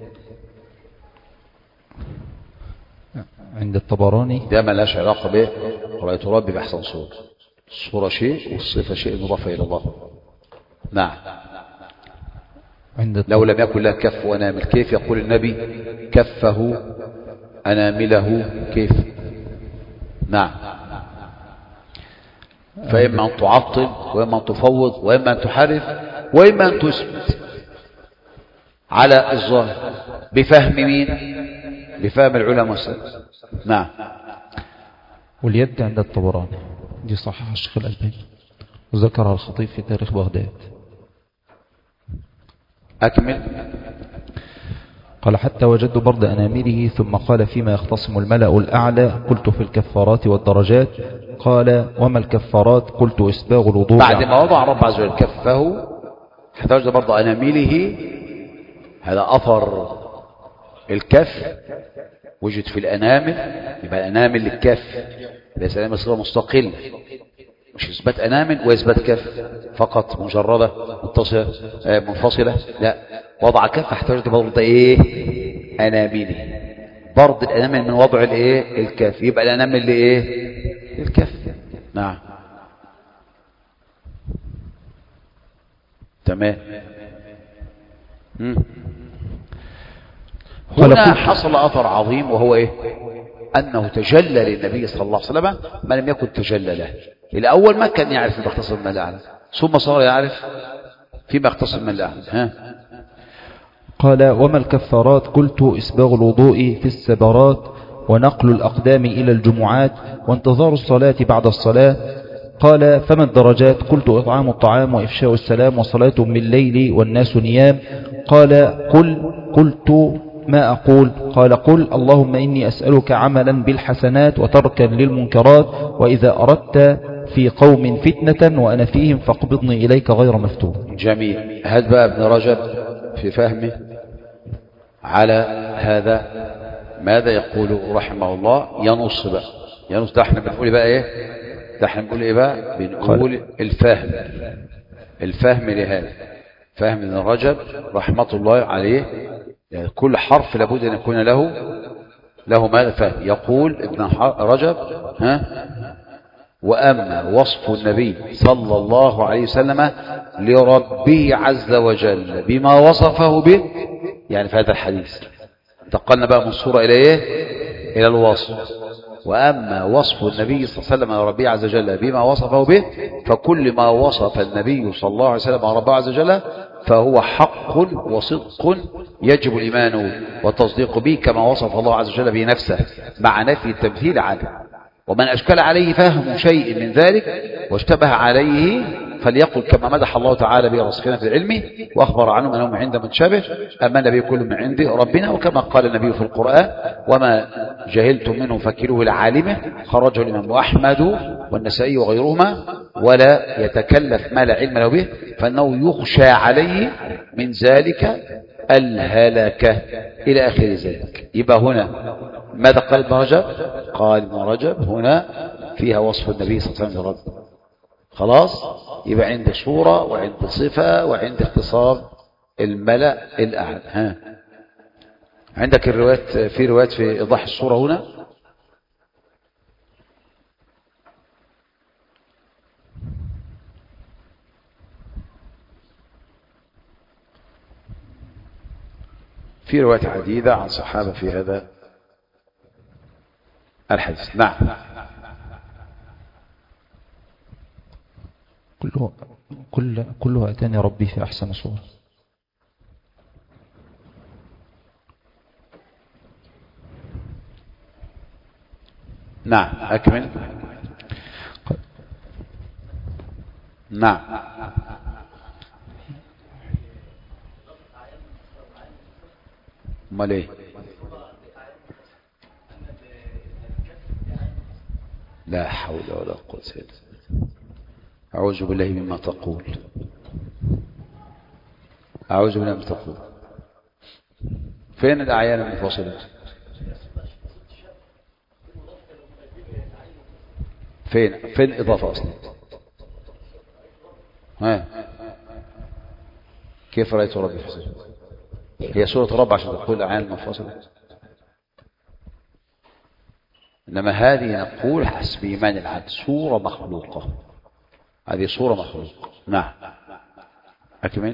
عند الطبراني ده ما لهاش علاقة به رأيت ربي بأحسن صورة. الصورة شيء والصفة شيء مضافة إلى الله. نعم. عند لو لم يكن له كف وأنامل كيف يقول النبي كفه أنامله كيف؟ نعم. فإما أن تعطل وإما أن تفوض وإما أن تحرف وإما أن تثبت على الظاهر بفهم مين؟ بفهم العلماء والسلف. نعم. واليد عند الطبراني دي صحيح الشيخ الألباني وذكرها الخطيب في تاريخ بغداد. أكمل. قال حتى وجدت برد أنامله ثم قال فيما يختصم الملأ الأعلى قلت في الكفارات والدرجات قال وما الكفارات قلت إسباغ الوضوء. بعد ما وضع رب عز وجل كفه حتى وجد برد أنامله، هذا أثر الكف وجد في الأنامل. يبقى الأنامل للكف ليس أنامل صيغة مستقلة، مش إثبات أنامل وإثبات كف فقط مجردة متصلة منفصلة، لا، وضع كف احتاج برد ايه أنامله. برد الأنامل من وضع الايه الكف، يبقى الأنامل لايه الكف. نعم. تمام. هنا حصل أثر عظيم وهو ايه؟ أنه تجلى للنبي صلى الله عليه وسلم ما لم يكن تجلى له. الأول ما كان يعرف فيما اختصر من الأعلى، ثم صار يعرف فيما اختصر من الأعلى. ها؟ قال وما الكفارات قلت إسباغ الوضوء في السبرات ونقل الأقدام إلى الجمعات وانتظار الصلاة بعد الصلاة. قال فما الدرجات قلت إطعام الطعام وإفشاء السلام وصلاة بالليل والناس نيام. قال قل قلت ما أقول؟ قال قل اللهم إني أسألك عملا بالحسنات وتركا للمنكرات وإذا أردت في قوم فتنة وأنا فيهم فاقبضني إليك غير مفتون. جميل. هذا بقى ابن رجب في فهمه على هذا ماذا يقول رحمه الله؟ ينص بقى يا نص ده احنا بنقول بقى ايه؟ ده احنا بنقول ايه بقى؟ بنقول الفهم الفهم لهذا، فهم ابن رجب رحمة الله عليه، يعني كل حرف لابد ان يكون له له ماذا فهم. يقول ابن رجب ها وأما وصف النبي صلى الله عليه وسلم لربه عز وجل بما وصفه به، يعني في هذا الحديث انتقلنا بقى من صورة إلى إيه؟ إلى الوصف. وأما وصف النبي صلى الله عليه وسلم لربه عز وجل بما وصفه به، فكل ما وصف النبي صلى الله عليه وسلم ربه عز وجل فهو حق وصدق يجب الإيمان والتصديق به كما وصف الله عز وجل به نفسه مع نفي التمثيل عنه. ومن أشكل عليه فهم شيء من ذلك واشتبه عليه فليقل كما مدح الله تعالى به راسخين في العلم وأخبر عنهم أنهم عند من شبه أما النبي كل من عند ربنا، وكما قال النبي في القرآن وما جهلتم منه فكروه لعالمه، خرجه الإمام أحمد والنسائي وغيرهما، ولا يتكلف ما لا علم له به فإنه يخشى عليه من ذلك الهلكة إلى آخر ذلك. يبقى هنا ماذا قال ابن رجب؟ قال ابن رجب هنا فيها وصف النبي صلى الله عليه وسلم لربه. خلاص، يبقى عند صورة وعند صفة وعند اختصار الملأ الأعلى. ها عندك الروايات، في روايات في إيضاح الصورة هنا. في روايات عديدة عن صحابة في هذا الحديث. نعم. كله كل كله أتاني ربي في أحسن صورة. نعم أكمل. نعم امال ايه؟ لا حول ولا قوة الا بالله. أعوذ بالله مما تقول، أعوذ بالله مما تقول. فين الأعيان المنفصلة؟ فين فين إضافة أصلا؟ ها كيف رأيت ربي في السجود؟ هي سورة رب عشان تقول الأعيان المنفصلة، إنما هذه نقول حسب إيمان العبد سورة مخلوقة، هذه صورة مخلوقة. نعم أكمل.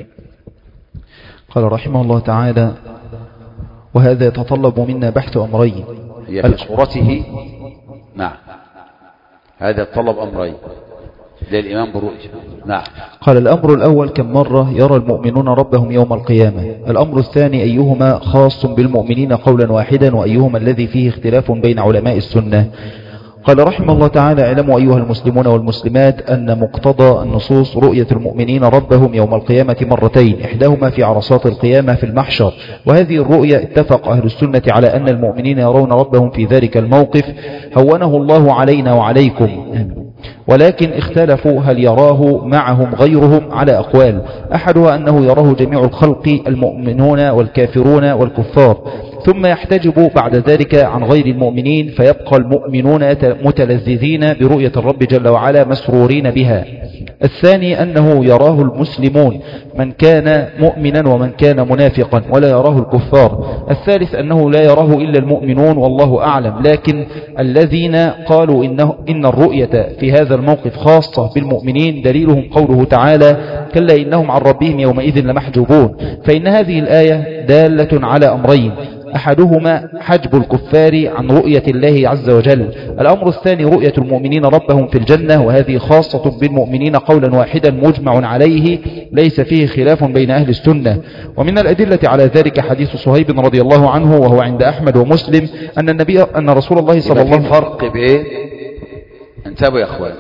قال رحمه الله تعالى وهذا يتطلب منا بحث أمرين. هي في صورته. نعم هذا يتطلب أمرين للإيمان بالرؤية. نعم. قال الأمر الأول كم مرة يرى المؤمنون ربهم يوم القيامة. الأمر الثاني أيهما خاص بالمؤمنين قولا واحدا وأيهما الذي فيه اختلاف بين علماء السنة. قال رحمه الله تعالى اعلموا أيها المسلمون والمسلمات أن مقتضى النصوص رؤية المؤمنين ربهم يوم القيامة مرتين، إحداهما في عرصات القيامة في المحشر، وهذه الرؤية اتفق أهل السنة على أن المؤمنين يرون ربهم في ذلك الموقف هونه الله علينا وعليكم، ولكن اختلفوا هل يراه معهم غيرهم على أقوال، أحدها أنه يراه جميع الخلق المؤمنون والكافرون والكفار، ثم يحتجب بعد ذلك عن غير المؤمنين فيبقى المؤمنون متلذذين برؤية الرب جل وعلا مسرورين بها. الثاني أنه يراه المسلمون من كان مؤمنا ومن كان منافقا ولا يراه الكفار. الثالث أنه لا يراه إلا المؤمنون والله أعلم، لكن الذين قالوا إنه إن الرؤية في هذا الموقف خاصة بالمؤمنين دليلهم قوله تعالى كلا إنهم عن ربهم يومئذ لمحجوبون. فإن هذه الآية دالة على أمرين، أحدهما حجب الكفار عن رؤية الله عز وجل، الأمر الثاني رؤية المؤمنين ربهم في الجنة، وهذه خاصة بالمؤمنين قولا واحدا مجمع عليه ليس فيه خلاف بين أهل السنة. ومن الأدلة على ذلك حديث صهيب رضي الله عنه وهو عند أحمد ومسلم أن النبي أن رسول الله صلى الله عليه وسلم. فرق بإيه؟ انتبهوا يا أخوان،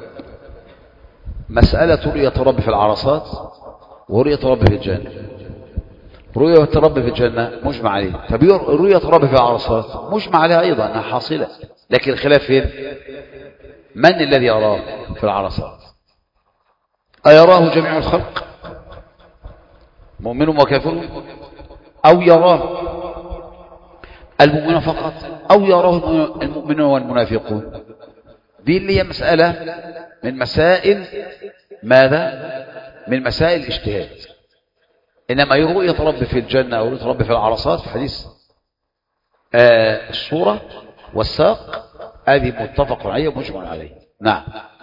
مسألة رؤية رب في العرصات ورؤية رب في الجنة. رؤية الرب في الجنة مجمع عليه، طب رؤية الرب في العرصات مجمع عليها أيضا أنها حاصلة، لكن الخلاف فين؟ من الذي يراه في العرصات؟ أيراه جميع الخلق مؤمن وكافر، أو يراه المؤمنون فقط أو يراه المؤمنون والمنافقون؟ دي اللي هي مسألة من مسائل ماذا؟ من مسائل الاجتهاد. إنما رؤية رب في الجنة أو رؤية رب في العرصات في حديث آه الصورة والساق هذه متفق عليه ومجمع عليه. نعم.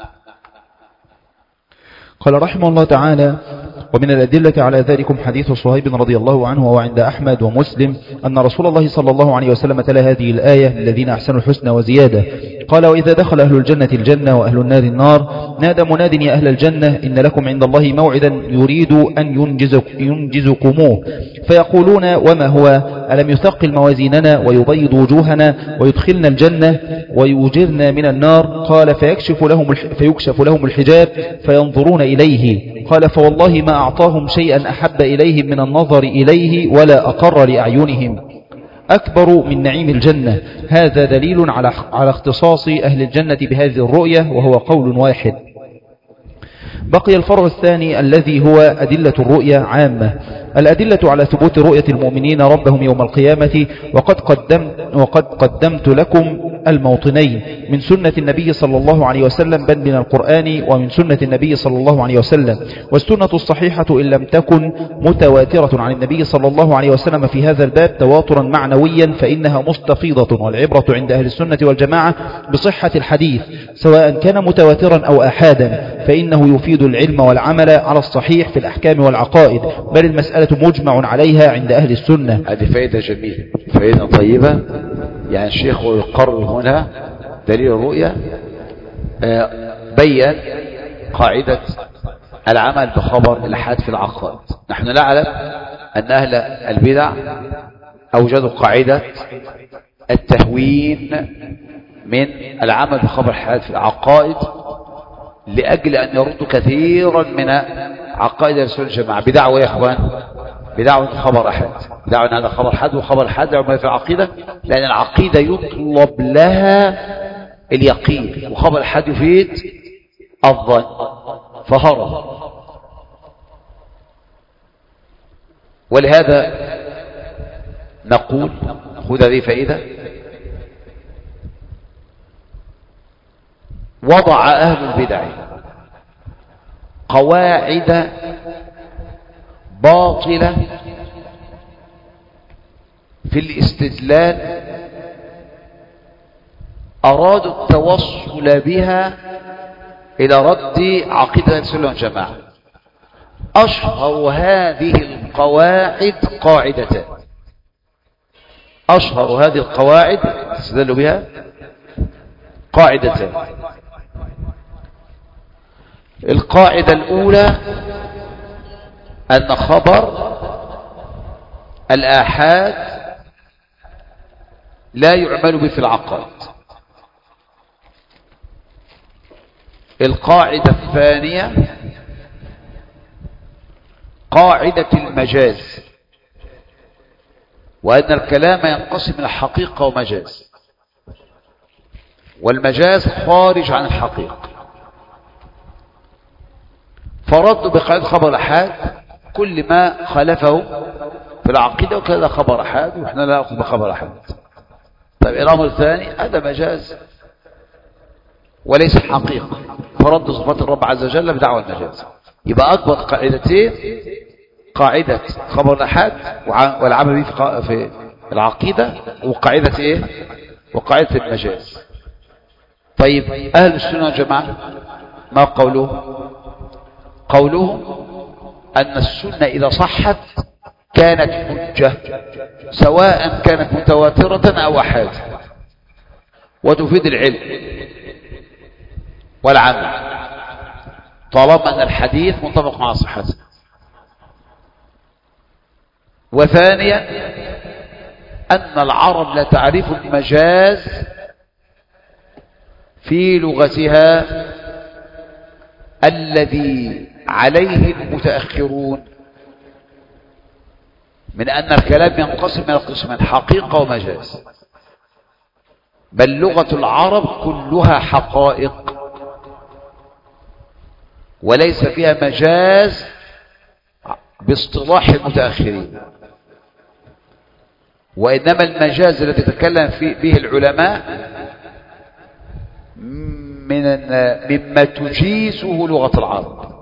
قال رحمه الله تعالى: ومن الأدلة على ذلكم حديث صهيب رضي الله عنه وعند أحمد ومسلم أن رسول الله صلى الله عليه وسلم تلا هذه الآية: الذين أحسنوا الحسنى وزيادة. قال: وإذا دخل أهل الجنة الجنة وأهل النار النار نادى مناد: يا أهل الجنة إن لكم عند الله موعدا يريد أن ينجزك ينجزكموه. فيقولون: وما هو؟ ألم يثقل موازيننا ويبيض وجوهنا ويدخلنا الجنة ويوجرنا من النار؟ قال: فيكشف لهم فيكشف لهم الحجاب فينظرون إليه. قال: فوالله ما أعطاهم شيئا أحب إليهم من النظر إليه ولا أقر لأعينهم أكبر من نعيم الجنة. هذا دليل على على اختصاص أهل الجنة بهذه الرؤية، وهو قول واحد. بقي الفرع الثاني الذي هو أدلة الرؤية عامة. الأدلة على ثبوت رؤية المؤمنين ربهم يوم القيامة، وقد قدمت, وقد قدمت لكم الموطنين من سنة النبي صلى الله عليه وسلم، بل من القرآن ومن سنة النبي صلى الله عليه وسلم. والسنة الصحيحة إن لم تكن متواترة عن النبي صلى الله عليه وسلم في هذا الباب تواترا معنويا فإنها مستفيضة، والعبرة عند أهل السنة والجماعة بصحة الحديث سواء كان متواترا أو أحادا، فإنه يفيد العلم والعمل على الصحيح في الأحكام والعقائد، بل المسألة مجمع عليها عند أهل السنة. هذه فائدة جميلة، فائدة طيبة. يعني الشيخ يقرر هنا دليل الرؤية، بيّن قاعدة العمل بخبر الأحاد في العقائد. نحن نعلم أن أهل البدع أوجدوا قاعدة التهوين من العمل بخبر الأحاد في العقائد لأجل أن يردوا كثيرا من عقائد الرسول الجماعة بدعوة يا إخوان، بدعوة خبر أحد، بدعوة أن هذا خبر حد وخبر حد يعمل في العقيدة، لأن العقيدة يطلب لها اليقين، وخبر الحد يفيد الظن فهرب. ولهذا نقول خذ هذه فائدة: وضع أهل البدع قواعد باطلة في الاستدلال أرادوا التوصل بها إلى رد عقيدة السنة والجماعة. أشهر هذه القواعد قاعدتان، أشهر هذه القواعد تستدل بها قاعدتان. القاعدة الأولى أن خبر الآحاد لا يعمل به في العقائد. القاعدة الثانية قاعدة المجاز، وأن الكلام ينقسم إلى حقيقة ومجاز، والمجاز خارج عن الحقيقة. فردوا بقاعدة خبر الآحاد كل ما خالفه في العقيدة وكذا خبر أحد، وإحنا لا نأخذ بخبر أحد. طيب الأمر الثاني هذا مجاز وليس حقيقة، فرد صفات الرب عز وجل بدعوى المجاز. يبقى أكبر قاعدتين: قاعدة خبر الأحد والعمل به في العقيدة، وقاعدة إيه؟ وقاعدة المجاز. طيب أهل السنة والجماعة ما قوله؟ قولهم أن السنة إذا صحت كانت حجة، سواء كانت متواترة أو أحاد، وتفيد العلم والعمل طالما أن الحديث متفق مع صحته. وثانيا أن العرب لا تعرف المجاز في لغتها الذي عليه المتأخرون من أن الكلام ينقسم إلى قسمين: حقيقة ومجاز. بل لغة العرب كلها حقائق وليس فيها مجاز باصطلاح المتأخرين. وإنما المجاز الذي تكلم فيه به العلماء من مما تجيزه لغة العرب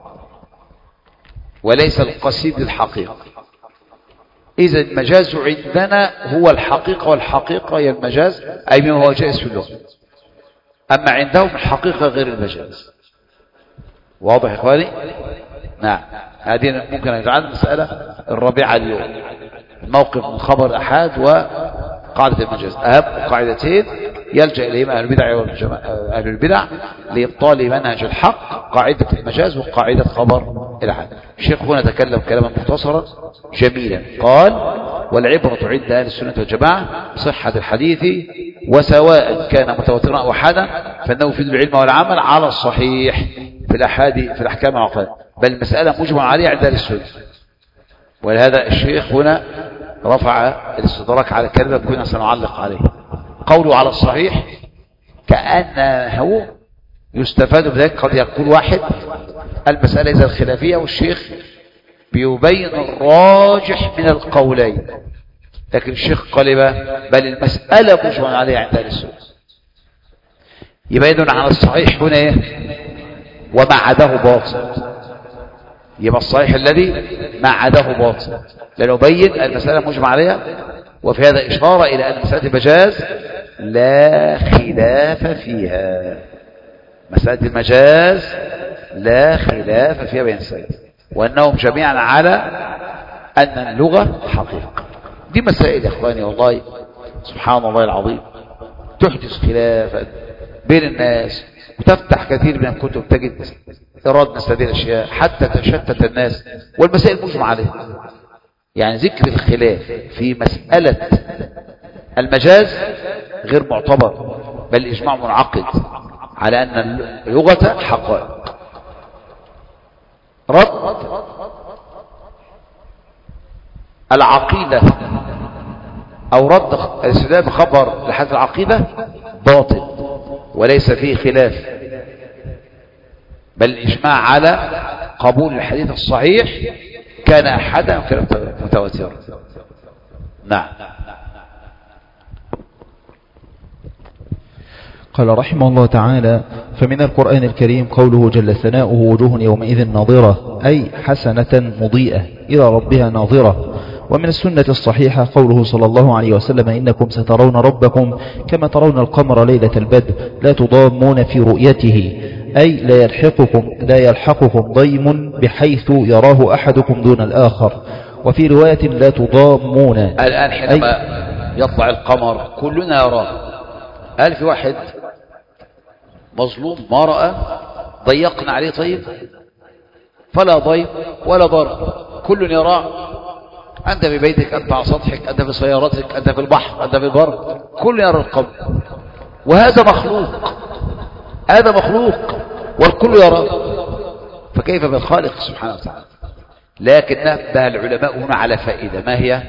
وليس القصيد الحقيقة. إذا المجاز عندنا هو الحقيقة، والحقيقة هي المجاز أي ما هو جائز في اللغة، أما عندهم الحقيقة غير المجاز. واضح يا إخواني؟ نعم. هذه ممكن نجعل المسألة الرابعة اليوم، موقف من خبر أحد وقاعدة المجاز، أهم قاعدتين يلجأ إليهما أهل البدع أهل البدع لإبطال منهج الحق، قاعدة المجاز وقاعدة خبر الأحد. الشيخ هنا تكلم كلاما مختصرا جميلا، قال: والعبرة عند أهل السنة والجماعة صحة الحديث وسواء كان متواترا أو أحدا، فإنه يفيد العلم والعمل على الصحيح في الأحاديث في الأحكام العقلية، بل المسألة مجمع عليها عند أهل السنة. ولهذا الشيخ هنا رفع الاستدراك على كلمة كنا سنعلق عليه. قوله على الصحيح كأنه يستفاد بذلك، قد يقول واحد المسألة إذا الخلافية، والشيخ بيبين الراجح من القولين، لكن الشيخ قال بل المسألة مجمع عليها عند أهل السنة. يبين على الصحيح هنا إيه؟ وما عداه باطل. يبقى الصحيح الذي ما عداه باطل، لأنه بين المسألة مجمع عليها، وفي هذا إشارة إلى أن مسألة المجاز لا خلاف فيها. مسألة المجاز لا خلاف فيها بين السلف، وأنهم جميعا على أن اللغة حقيقة. دي مسائل يا إخواني والله سبحان الله العظيم تحدث خلافا بين الناس، وتفتح كثير من الكتب تجد إرادة مثل هذه الأشياء حتى تشتت الناس، والمسائل مجمع عليها. يعني ذكر الخلاف في مسألة المجاز غير معتبر، بل إجماع منعقد على أن اللغة حقائق. رد العقيدة أو رد الاستدلال بخبر لحد العقيدة باطل وليس فيه خلاف، بل الإجماع على قبول الحديث الصحيح كان أحدا وكان متواترا. نعم. قال رحمه الله تعالى: فمن القرآن الكريم قوله جل ثناؤه: وجوه يومئذ ناظرة، أي حسنة مضيئة إلى ربها ناظرة. ومن السنة الصحيحة قوله صلى الله عليه وسلم: إنكم سترون ربكم كما ترون القمر ليلة البدر لا تضامون في رؤيته، أي لا يلحقكم, لا يلحقكم ضيم بحيث يراه أحدكم دون الآخر. وفي رواية لا تضامون. الآن حينما يطلع القمر كلنا يراه، هل في واحد مظلوم ما رأى ضيقنا عليه؟ طيب فلا ضيق ولا ضرر، كل يراه. أنت في بيتك، أنت على سطحك، أنت في سيارتك، أنت في البحر، أنت في البر، كل يرى القمر. وهذا مخلوق، هذا مخلوق والكل يرى، فكيف بالخالق سبحانه وتعالى؟ لكن نبه العلماء هنا على فائدة، ما هي؟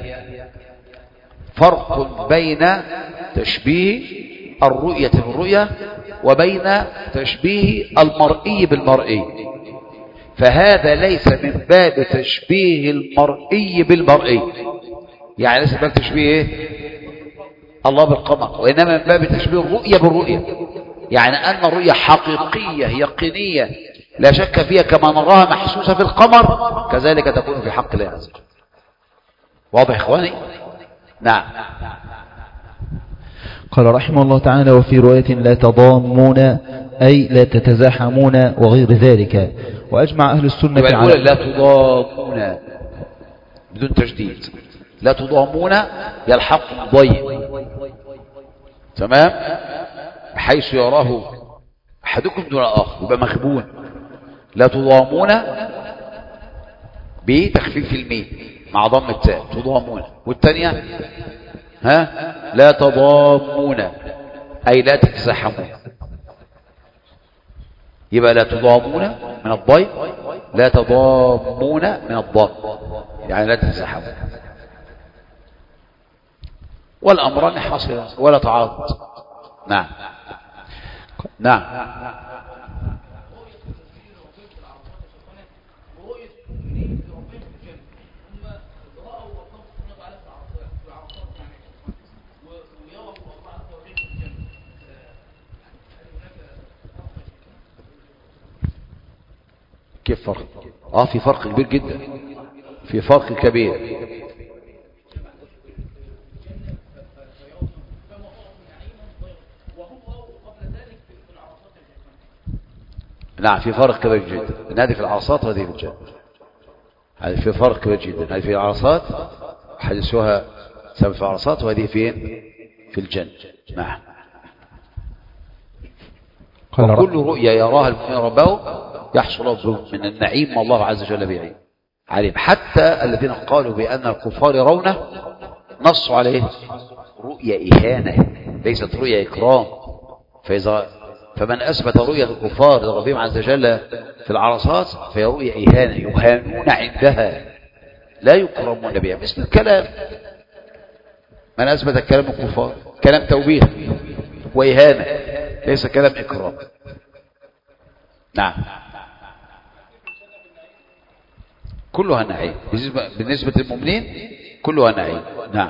فرق بين تشبيه الرؤية بالرؤية وبين تشبيه المرئي بالمرئي. فهذا ليس من باب تشبيه المرئي بالمرئي، يعني ليس من باب تشبيه الله بالقمر، وإنما من باب تشبيه الرؤية بالرؤية، يعني أن الرؤية حقيقية يقينية لا شك فيها كما نراها محسوسة في القمر، كذلك تكون في حق الله عز وجل. واضح إخواني؟ نعم. قال رحمه الله تعالى: وفي رواية لا تضامون، أي لا تتزاحمون وغير ذلك. وأجمع أهل السنة على لا تضامون بدون تجديد، لا تضامون يلحق ضيق، تمام، حيث يراه أحدكم دون الآخر، يبقى مخبون. لا تضامون بتخفيف الميم مع ضم التاء، تضامون. والثانية ها لا تضامون، أي لا تتزاحمون. يبقى لا تضامون من الضيق، لا تضامون من الضم، يعني لا تتزاحمون. والأمران حاصلان ولا تعارض. نعم نعم. كيف فرق؟ اه في فرق كبير جدا، في فرق كبير. نعم في فرق كبير جدا، هذه في العرصات وهذه في الجنة. هذه في فرق كبير جدا، هذه في العرصات حدثوها سبب في العرصات، وهذه فين؟ في الجنة. نعم. وكل رؤيا يراها المؤمن ربه يحصل له من النعيم ما الله عز وجل به عليهم. حتى الذين قالوا بأن الكفار يرونه نصوا عليه رؤيا إهانة ليست رؤيا إكرام. فإذا فمن أثبت رؤيا الكفار لربهم عز وجل في العرصات فهي رؤيا إهانة، يهانون عندها لا يكرمون بها. مثل الكلام، من أثبت كلام الكفار كلام توبيخ وإهانة ليس كلام إكرام. نعم كلها نعيم بالنسبة للمؤمنين، كلها نعيم. نعم.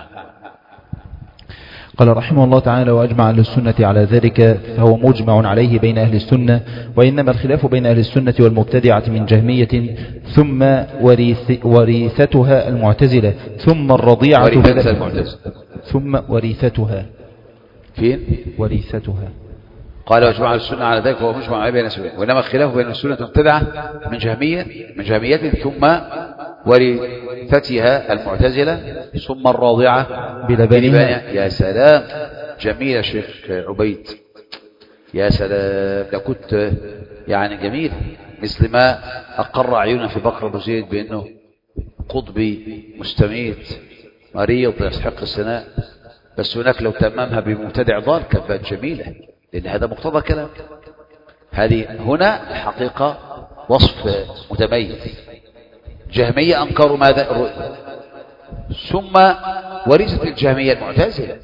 قال رحمه الله تعالى: وأجمع أهل السنة على ذلك، فهو مجمع عليه بين أهل السنة، وإنما الخلاف بين أهل السنة والمبتدعة من جهمية ثم وريث وريثتها المعتزلة ثم الرضيعة ثم وريثتها فين؟ وريثتها. قال واجمع السنة على ذلك وهو مجمع عليه بين السنة، وإنما الخلاف بين السنة والمبتدعة من جهمية من جهمية ثم ورثتها المعتزلة ثم الراضعة بلبنها. يا سلام، جميل يا شيخ عبيد، يا سلام، لكنت يعني جميل. مثل ما أقر عيونا في بكر أبو زيد بأنه قطبي مستميت مريض يستحق الثناء، بس هناك لو تممها بمبتدع ضال كانت جميلة، لأن هذا مقتضى كلام. هذه هنا الحقيقة وصف متميز. جهمية أنكروا ماذا؟ الرؤية. ثم ورثت الجهمية المعتزلة،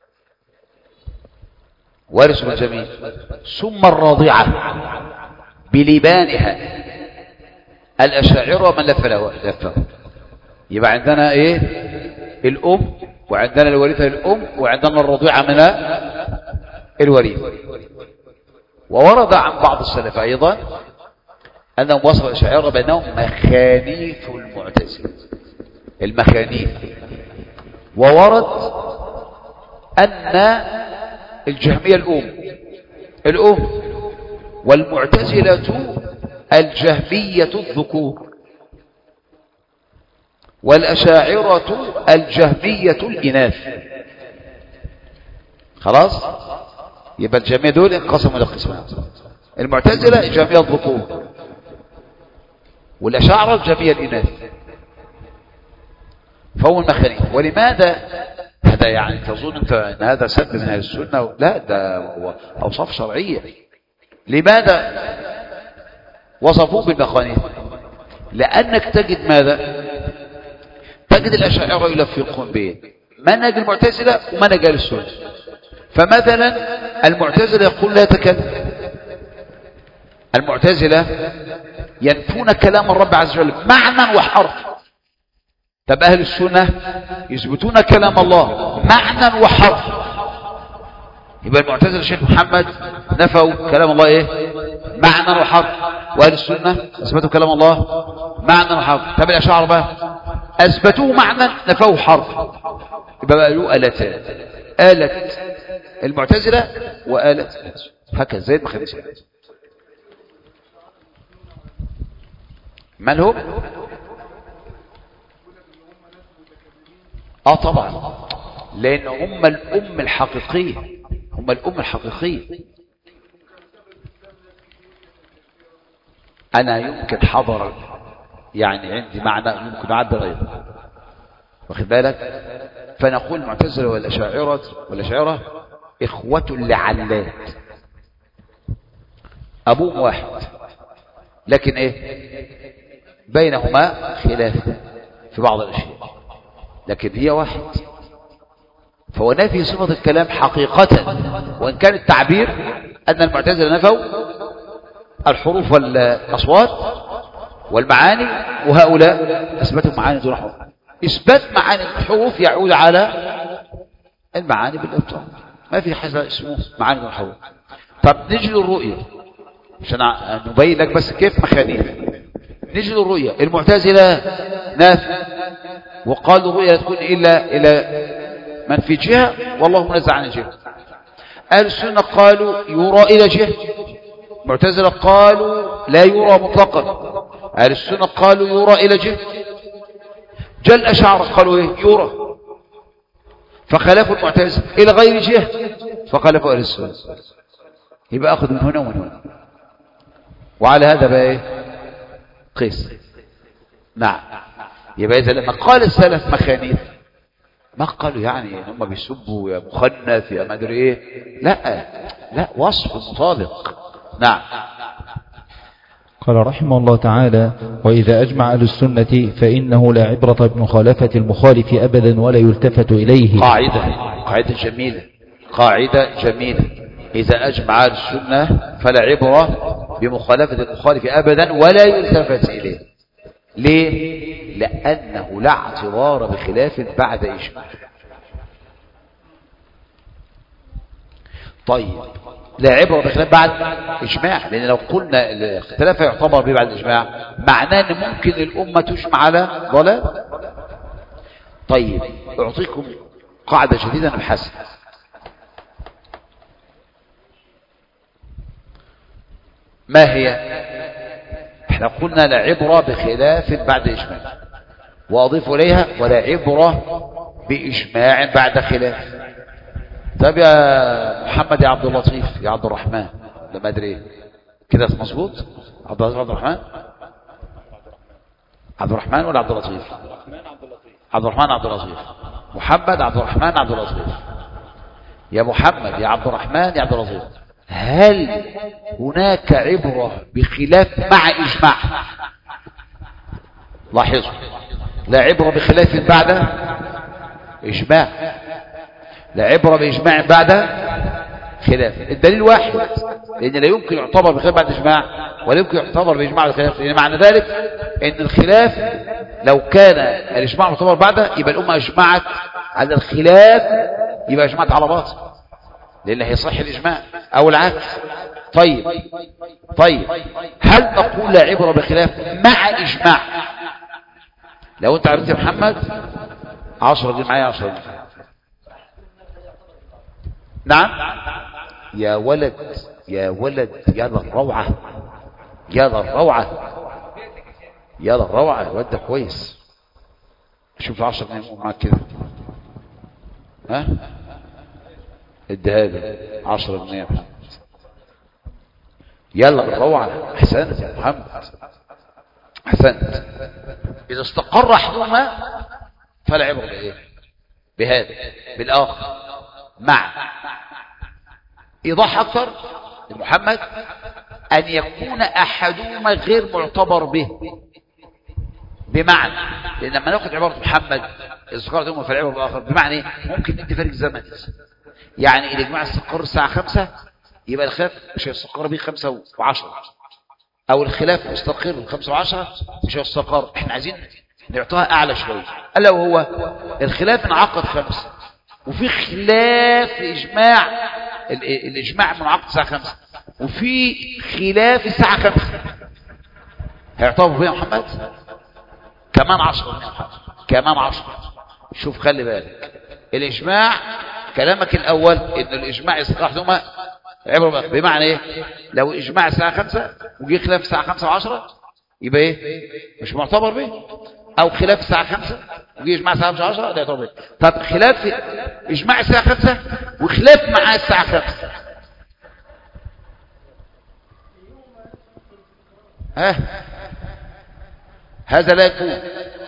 ورثوا الجميع. ثم الراضعة بلبانها الأشاعرة من لف له لفه. يبقى عندنا إيه؟ الأم، وعندنا الورثة الأم، وعندنا الرضيعة من الوريث. وورد عن بعض السلف أيضا أنهم وصفوا الأشاعرة بأنهم مخانيث المعتزلة، المخانيث. وورد أن الجهمية الأم الأم والمعتزلة الجهمية الذكور، والأشاعرة الجهمية الإناث. خلاص، يبقى الجهمية دول انقسموا إلى قسمين: المعتزلة الجهمية الذكور، والأشاعرة الجهمية الإناث. فهو المخانيث. ولماذا هذا؟ يعني تظن انت ان هذا سب من اهل السنه؟ لا، ده هو اوصاف شرعيه. لماذا وصفوه بالمخانيث؟ لانك تجد ماذا؟ تجد الاشاعره يلفقون بين منهج المعتزله ومنهج اهل السنه. فمثلا المعتزله يقول لا يتكلم، المعتزله ينفون كلام الرب عز وجل معنى وحرف. طب أهل السنة يثبتون كلام الله معنى وحرف. يبقى المعتزلة الشيخ محمد نفوا كلام الله ايه؟ معنى وحرف. وأهل السنة اثبتوا كلام الله معنى وحرف. طب الأشاعرة بقى اثبتوه معنى نفوه حرف. يبقى بقى له آلتان: آلة المعتزلة وآلة هكذا زي المخنث. من هم؟ اه طبعا، لان هم الام الحقيقيه، هم الام الحقيقيه. انا يمكن حضر يعني عندي معنى يمكن اعبر ايضا، واخد بالك؟ فنقول المعتزله والاشاعره والاشاعره اخوه لعلات، ابوهم واحد، لكن ايه بينهما خلاف في بعض الاشياء، لكن هي واحد. فهو نفي صفة الكلام حقيقة، وإن كان التعبير أن المعتزلة نفوا الحروف والأصوات والمعاني، وهؤلاء أثبتوا معاني دون حروف. إثبات معاني الحروف يعود على المعاني بالإبطال، ما في حاجة اسمه معاني دون حروف. طب نجي للرؤية عشان نبين لك بس كيف مخانيث. نجد الرؤية. المعتزلة نافي وقالوا الرؤية لا تكون إلا إلى من في جهة والله منزع عن الجهة. أهل السنة قالوا يرى إلى جهة، المعتزلة قالوا لا يرى مطلقا، أهل السنة قالوا يرى إلى جهة. جاء الأشاعرة قالوا إيه؟ يرى، فخالفوا المعتزلة إلى غير جهة فخالفوا أهل السنة. يبقى أخذ من هنا ومن هنا، وعلى هذا بقى إيه؟ قيس. نعم. يبقى إذا لما قال السلف مخانيث ما قالوا يعني هم بيسبوا يا مخنث يا ما ادري ايه، لا لا، وصف مطابق. نعم. قال رحمه الله تعالى: وإذا أجمع أهل السنة فإنه لا عبرة بمخالفة المخالف أبدا ولا يلتفت إليه. قاعدة قاعدة جميلة قاعدة جميلة إذا أجمع أهل السنة فلا عبرة بمخالفة المخالف أبدا ولا يلتفت إليه. ليه؟ لأنه لا اعتبار بخلاف بعد إجماع. طيب لا عبرة بخلاف بعد إجماع، لأن لو قلنا الاختلاف يعتبر به بعد الإجماع معناه أن ممكن الأمة تجمع على ضلال. طيب أعطيكم قاعدة جديدة نبحثها. ما هي؟ احنا قلنا لا عبرة بخلاف بعد إجماع، وأضيف إليها ولا عبرة بإجماع بعد خلاف. طب يا محمد يا عبد اللطيف يا عبد الرحمن لما أدري كده مظبوط؟ عبد الرحمن عبد الرحمن ولا عبد اللطيف؟ عبد الرحمن عبد اللطيف. محمد عبد الرحمن عبد اللطيف. يا محمد يا عبد الرحمن يا عبد اللطيف، هل هناك عبرة بخلاف مع إجماع؟ لاحظوا، لا عبرة بخلاف بعد إجماع، لا عبرة بإجماع بعد خلاف. الدليل واحد، لأن لا يمكن يعتبر بخلاف بعد إجماع ولا يمكن يعتبر بإجماع بخلاف، لأن معنى ذلك أن الخلاف لو كان الإجماع معتبر بعده يبقى الأمة أجمعت على الخلاف، يبقى أجمعت على باطل لأن هيصح الإجماع أو العكس. طيب طيب هل نقول لا عبرة بخلاف مع إجماع؟ لو أنت عرفت يا محمد عشرة دي معايا عشرة دي. نعم يا ولد يا ولد يا ذا الروعة يا ذا الروعة يا ذا الروعة، الواد ده كويس. شوف عشرة جنيه معاك كده، ها اديها له عشرة جنيه يلا الروعة. احسنت يا محمد احسنت. اذا استقر احدهما فلا عبرة بايه؟ بهذا بالاخر. مع ايضاح اكثر لمحمد ان يكون احدهما غير معتبر به، بمعنى لان لما ناخد عبارة محمد استقر احدهما فلا عبرة بالاخر، بمعنى ايه؟ ممكن ندي فرق زمني، يعني الاجماع استقر الساعة خمسة يبقى الخلاف مش هيستقر به خمسة وعشرة، او الخلاف مستقر خمسة وعشرة مش هيستقر. احنا عايزين نعطيها اعلى شوية، الا وهو الخلاف انعقد خمسة وفي خلاف اجماع، الاجماع منعقد الساعة خمسة وفي خلاف الساعة خمسة، هيعتبر بيه محمد كمان عشرة كمان عشرة. شوف خلي بالك الاجماع، كلامك الاول ان الاجماع يستقر عبرة بمعنى ايه؟ لو اجماع الساعة خمسة وجي خلاف الساعة خمسة وعشرة يبقى ايه؟ مش معتبر به. او خلاف الساعة خمسة وجي اجماع الساعة خمسة وعشرة ده يعتبر به. طب خلاف اجماع الساعة خمسة وخلاف معاه الساعة خمسة، ها هذا لا يكون.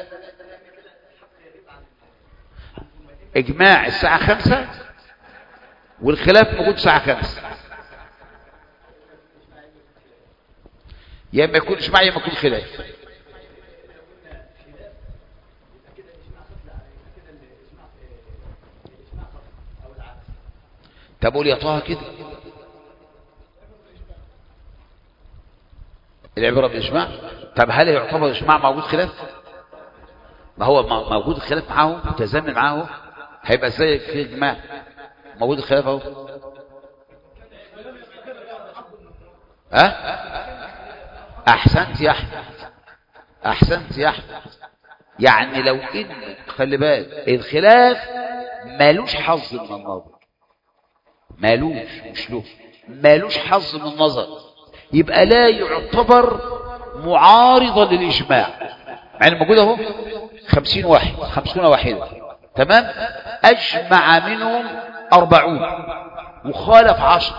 اجماع الساعة خمسة والخلاف موجود الساعة خمسة، يا اما يكون اجماع يا اما يكون خلاف. طب قول يا طه كده العبرة بالاجماع. طب هل يعتبر الاجماع موجود خلاف؟ ما هو موجود الخلاف معاه متزامن معاه، هيبقى ازاي في اجماع موجود الخلاف اهو؟ ها احسنت يا احمد احسنت يا احمد. يعني لو ان خلي بالك الخلاف مالوش حظ من النظر، مالوش مش له، مالوش حظ من النظر، يبقى لا يعتبر معارضا للاجماع، مع ان موجود اهو خمسين واحد خمسون واحدة تمام، اجمع منهم اربعون وخالف عشر.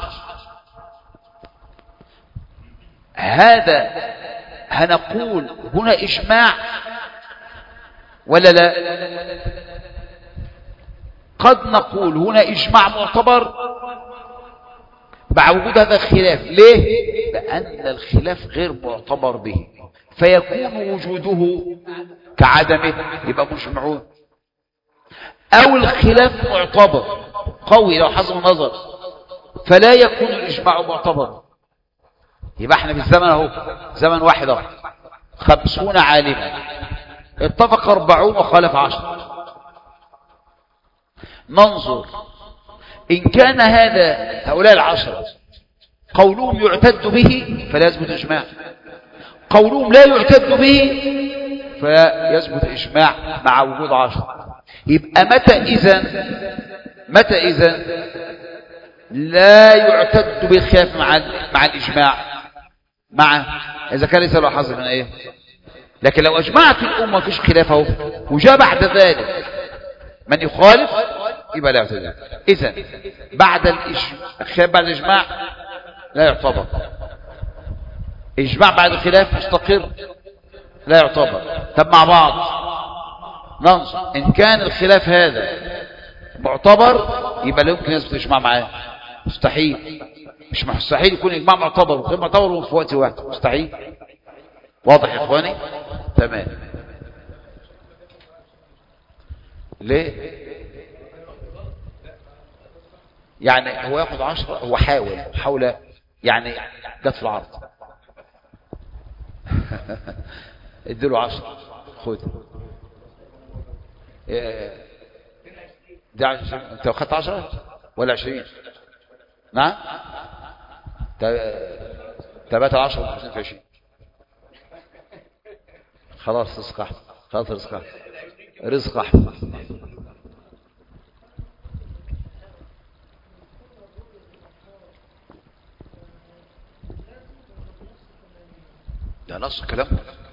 هذا هنقول هنا اجماع ولا لا؟ قد نقول هنا اجماع معتبر مع وجود هذا الخلاف. ليه؟ لأن الخلاف غير معتبر به، فيكون وجوده كعدمه، يبقى مجمعون. أو الخلاف معتبر قوي لو حصل النظر، فلا يكون الإجماع معتبر. يبقى احنا في الزمن اهو زمن واحد اهو خمسون عالما، اتفق أربعون وخالف عشر. ننظر إن كان هذا هؤلاء العشرة قولهم يعتد به فلا يثبت إجماع، قولهم لا يعتد به فلا يثبت إجماع مع وجود عشرة. يبقى متى إذن متى إذن لا يعتد بالخلاف مع مع الإجماع؟ مع إذا كان ليس له حظ من إيه. لكن لو أجمعت الأمة فيش خلاف اهو وجاء بعد ذلك من يخالف يبقى لا يعتد. إذن بعد الخلاف بعد الإجماع لا يعتبر، إجماع بعد الخلاف مستقر لا يعتبر. طب مع بعض ننظر إن كان الخلاف هذا معتبر يبقى لا يمكن يثبت إجماع معاه، مستحيل. مش مستحيل يكون إجماع معتبر وغير معتبر في وقت واحد، مستحيل. واضح يا إخواني؟ تمام. ليه؟ يعني هو ياخد عشرة، هو حاول حاول يعني جت في العرض اديله عشرة خد دي عشرة. انت اخدت عشرة ولا عشرين؟ نعم تبات العشرة في عشرين. خلاص رزق احمد، خلاص رزق احمد، رزق احمد. ده نص كلام.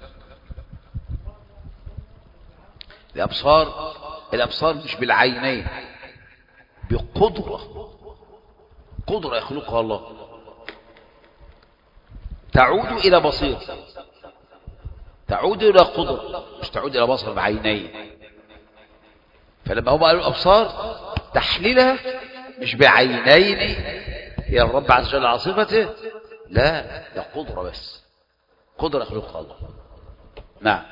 الابصار الابصار مش بالعينين، بقدرة، قدرة يخلقها الله تعود الى بصير، تعود الى قدرة، مش تعود الى بصر بعينين. فلما هم قالوا الابصار تحليلها مش بعينين الى الرب عز وجل على صفته، لا ده قدرة بس، قدرة يخلقها الله. نعم.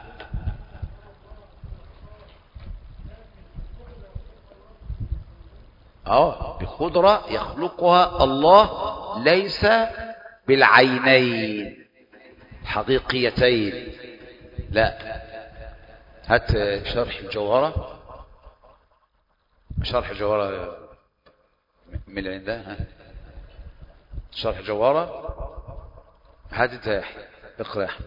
اه بقدرة يخلقها الله، ليس بالعينين حقيقيتين، لا. هات شرح الجوهرة، شرح الجوهرة من اللي عندها، شرح الجوهرة. هات انت يا احمد، اقرا يا احمد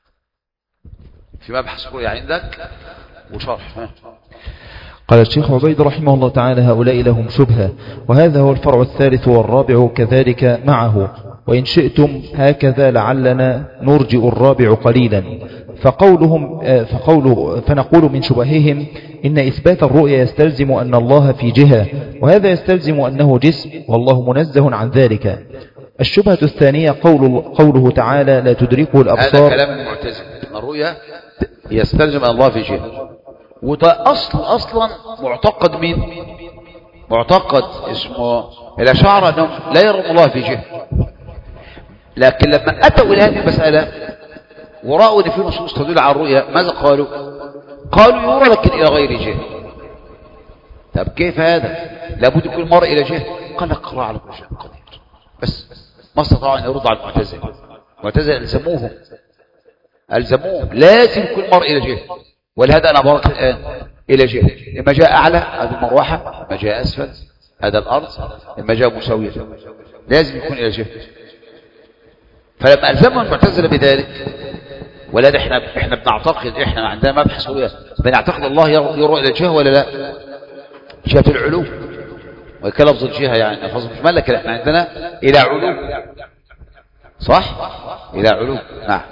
في مبحث رؤيا عندك وشرح. ها. قال الشيخ عبيد رحمه الله تعالى: هؤلاء لهم شبهة، وهذا هو الفرع الثالث والرابع كذلك معه، وإن شئتم هكذا لعلنا نرجئ الرابع قليلا. فقولهم فقوله فنقول من شبههم إن إثبات الرؤيا يستلزم أن الله في جهة، وهذا يستلزم أنه جسم، والله منزه عن ذلك. الشبهة الثانية قول قوله تعالى: لا تدركه الأبصار. هذا كلام المعتزلة، أن الرؤيا يستلزم أن الله في جهة، وده أصل أصلا معتقد مين؟ معتقد اسمه الأشاعرة أنهم لا يرون الله في جهة. لكن لما أتوا إلى هذه المسألة ورأوا أن في نصوص تدل على الرؤيا، ماذا قالوا؟ قالوا يرى لكن إلى غير جهة. طب كيف هذا؟ لابد يكون المرء إلى جهة. قال لك قراء على كل شيء قدير، بس ما استطاعوا أن يرضوا على المعتزلة. المعتزلة ألزموهم ألزموهم لازم كل مرء إلى جهة، ولهذا أنا بارك الآن إلى جهة. إما جاء أعلى هذا المروحة، إما جاء أسفل هذا الأرض، إما جاء مساوية، لازم يكون إلى جهة. فلما ألزمهم المعتزلة بذلك ولا ده احنا احنا بنعتقد، احنا عندنا مبحث رؤية بنعتقد الله يرى إلى الجهة ولا لا؟ جهة العلو، وكلفظ الجهة يعني لفظ مجمل، لكن احنا عندنا إلى علو، صح؟ إلى علو، نعم.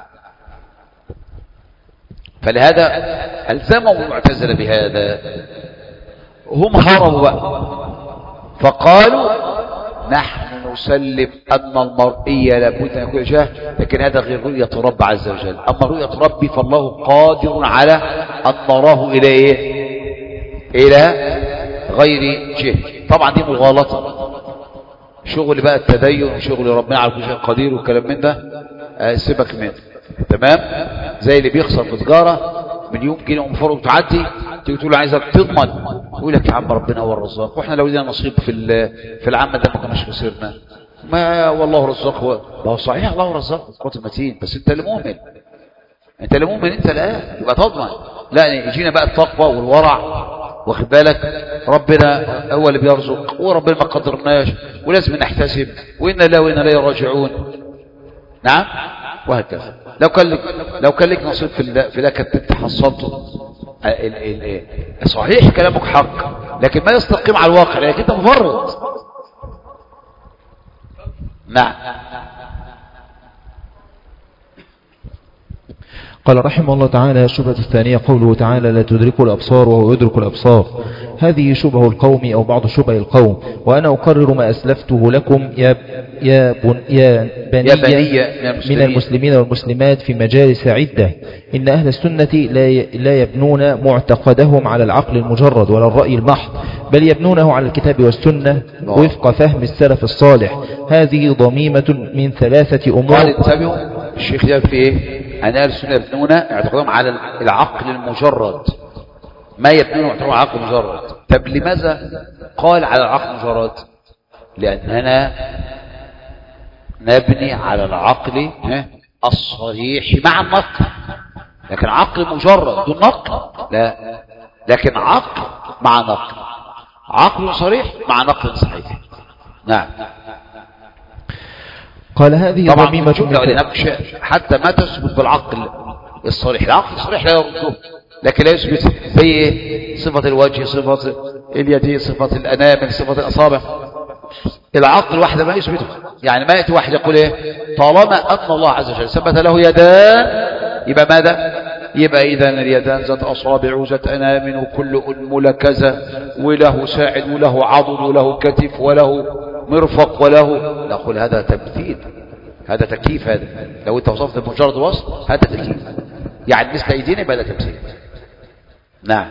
فلهذا ألزمهم المعتزلة بهذا، هم هربوا بقى فقالوا نحن نسلم أن المرئية لابد أن يكون جهة، لكن هذا غير رؤية رب عز وجل. أما رؤية ربي فالله قادر على أن نراه إلى إيه؟ إلى غير جهة. طبعا دي مغالطة، شغل بقى التدين وشغل ربنا على كل شيء قدير والكلام من ده، آه سيبك منه، تمام؟ زي اللي بيخسر في تجارة مليون جنيه ومفروض تعدي، تيجي تقول له عايزك تضمن، يقول لك يا عم ربنا هو الرزاق، واحنا لو لينا نصيب في في العامة ده ما كناش خسرنا، ما والله رزاق، هو هو صحيح الله رزاق قوة المتين، بس انت اللي مؤمن، انت اللي مؤمن، انت لا يبقى تضمن. لا يجينا بقى التقوى والورع، واخد بالك؟ ربنا هو اللي بيرزق وربنا ما قدرناش ولازم نحتسب، وإنا لا وإنا لا راجعون، نعم، وهكذا. لو كان لك لو كان لك نصيب في في ده كنت حصلته. صحيح كلامك حق، لكن ما يستقيم على الواقع لأنك انت مفرط. نعم. قال رحمه الله تعالى: الشبهة الثانية قوله تعالى: لا تدرك الأبصار وهو يدرك الأبصار. هذه شبه القوم أو بعض شبه القوم، وأنا أقرر ما أسلفته لكم يا يا, بن يا بني, يا بني من المسلمين والمسلمات في مجالس عدة. إن أهل السنة لا يبنون معتقدهم على العقل المجرد ولا الرأي المحض، بل يبنونه على الكتاب والسنة وفق فهم السلف الصالح. هذه ضميمة من ثلاثة أمور. قال انتبهوا، الشيخ جاب في إيه؟ أن أهل السنة يبنون اعتقادهم على العقل المجرد، ما يبنون اعتقادهم على العقل المجرد. طب لماذا قال على العقل المجرد؟ لأننا نبني على العقل الصريح مع النقل، لكن عقل مجرد دون نقل لا، لكن عقل مع نقل، عقل صريح مع نقل صحيح. نعم. قال هذه ضميمة حتى ما تثبت بالعقل الصريح، العقل الصريح لا يرده، لكن لا يثبت زي صفة الوجه، صفة اليدين، صفة الأنامل، صفة الأصابع. العقل واحدة ما يثبته، يعني ما يأتي واحد يقول ايه طالما أن الله عز وجل ثبت له يدان يبقى ماذا؟ يبقى إذا اليدان ذات أصابع وذات أنامل وكل أنملة كذا وله ساعد وله عضد وله كتف وله مرفق وله، نقول هذا تمثيل، هذا تكييف. هذا لو انت وصفت بمجرد وصف هذا تكييف، يعني مثل ايدينا يبقى ده تمثيل. نعم.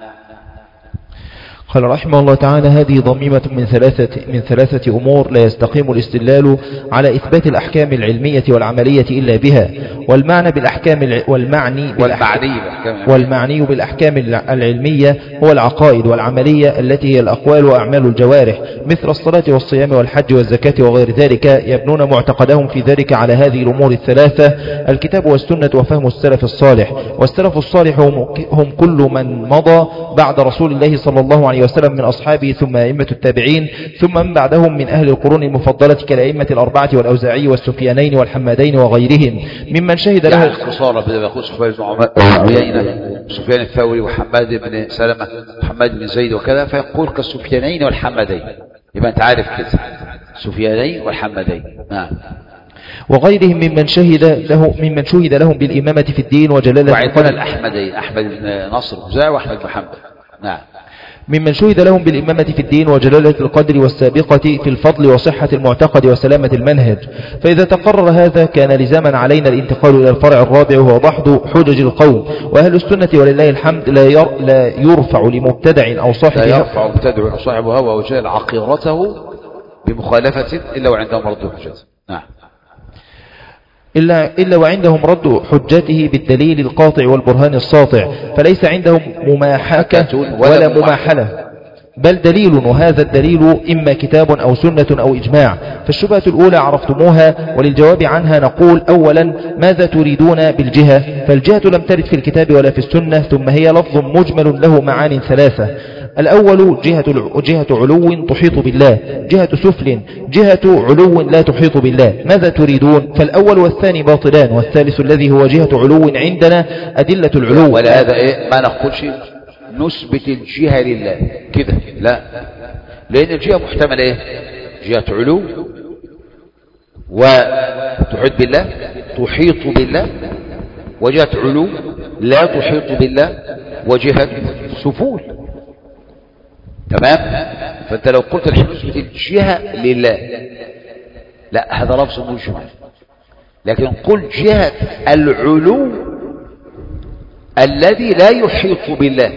قال رحمه الله تعالى: هذه ضميمة من ثلاثة من ثلاثة أمور لا يستقيم الاستدلال على إثبات الأحكام العلمية والعملية إلا بها. والمعنى بالأحكام والمعني والمعني, والمعني بالأحكام العلمية هو العقائد والعملية التي هي الأقوال وأعمال الجوارح مثل الصلاة والصيام والحج والزكاة وغير ذلك، يبنون معتقدهم في ذلك على هذه الأمور الثلاثة: الكتاب والسنة وفهم السلف الصالح. والسلف الصالح هم كل من مضى بعد رسول الله صلى الله عليه وسلم من أصحابه ثم أئمة التابعين ثم من بعدهم من أهل القرون المفضلة كالأئمة الأربعة والأوزاعي والسفيانين والحمادين وغيرهم ممن شهد له. يعني اختصارا بدأ يقول سفيان بن عيينة، سفيان الثوري وحماد بن سلمة وحماد بن زيد وكذا، فيقول كالسفيانين والحمادين، يبقى أنت عارف كده سفيانين والحمادين. نعم. وغيرهم ممن شهد له ممن شهد لهم بالإمامة في الدين وجلالة وعندنا الأحمدين، أحمد بن نصر الخزاعي وأحمد بن حنبل. نعم. ممن شهد لهم بالإمامة في الدين وجلالة القدر والسابقة في الفضل وصحة المعتقد وسلامة المنهج. فإذا تقرر هذا كان لزاما علينا الانتقال إلى الفرع الرابع وهو دحض حجج القوم. وأهل السنة ولله الحمد لا, ير لا يرفع لمبتدع أو صاحب لا يرفع مبتدع أو صاحب هوى وجال عقيرته بمخالفة إلا وعندهم رد حجته. نعم. إلا, إلا وعندهم رد حجته بالدليل القاطع والبرهان الساطع، فليس عندهم مماحكة ولا مماحلة، بل دليل، وهذا الدليل إما كتاب أو سنة أو إجماع. فالشبهة الأولى عرفتموها، وللجواب عنها نقول: أولا ماذا تريدون بالجهة؟ فالجهة لم ترد في الكتاب ولا في السنة، ثم هي لفظ مجمل له معان ثلاثة: الأول جهة جهة علو تحيط بالله، جهة سفل جهة علو لا تحيط بالله. ماذا تريدون؟ فالأول والثاني باطلان، والثالث الذي هو جهة علو عندنا أدلة العلو. ولا هذا إيه؟ ما نقولش نثبت الجهة لله كده، لا، لأن الجهة محتملة إيه؟ جهة علو وتحيط بالله، تحيط بالله، وجهة علو لا تحيط بالله، وجهة سفول. تمام؟ فأنت لو قلت نحن نثبت الجهة لله، لا، هذا لفظ مجمل. لكن قل جهة العلو الذي لا يحيط بالله.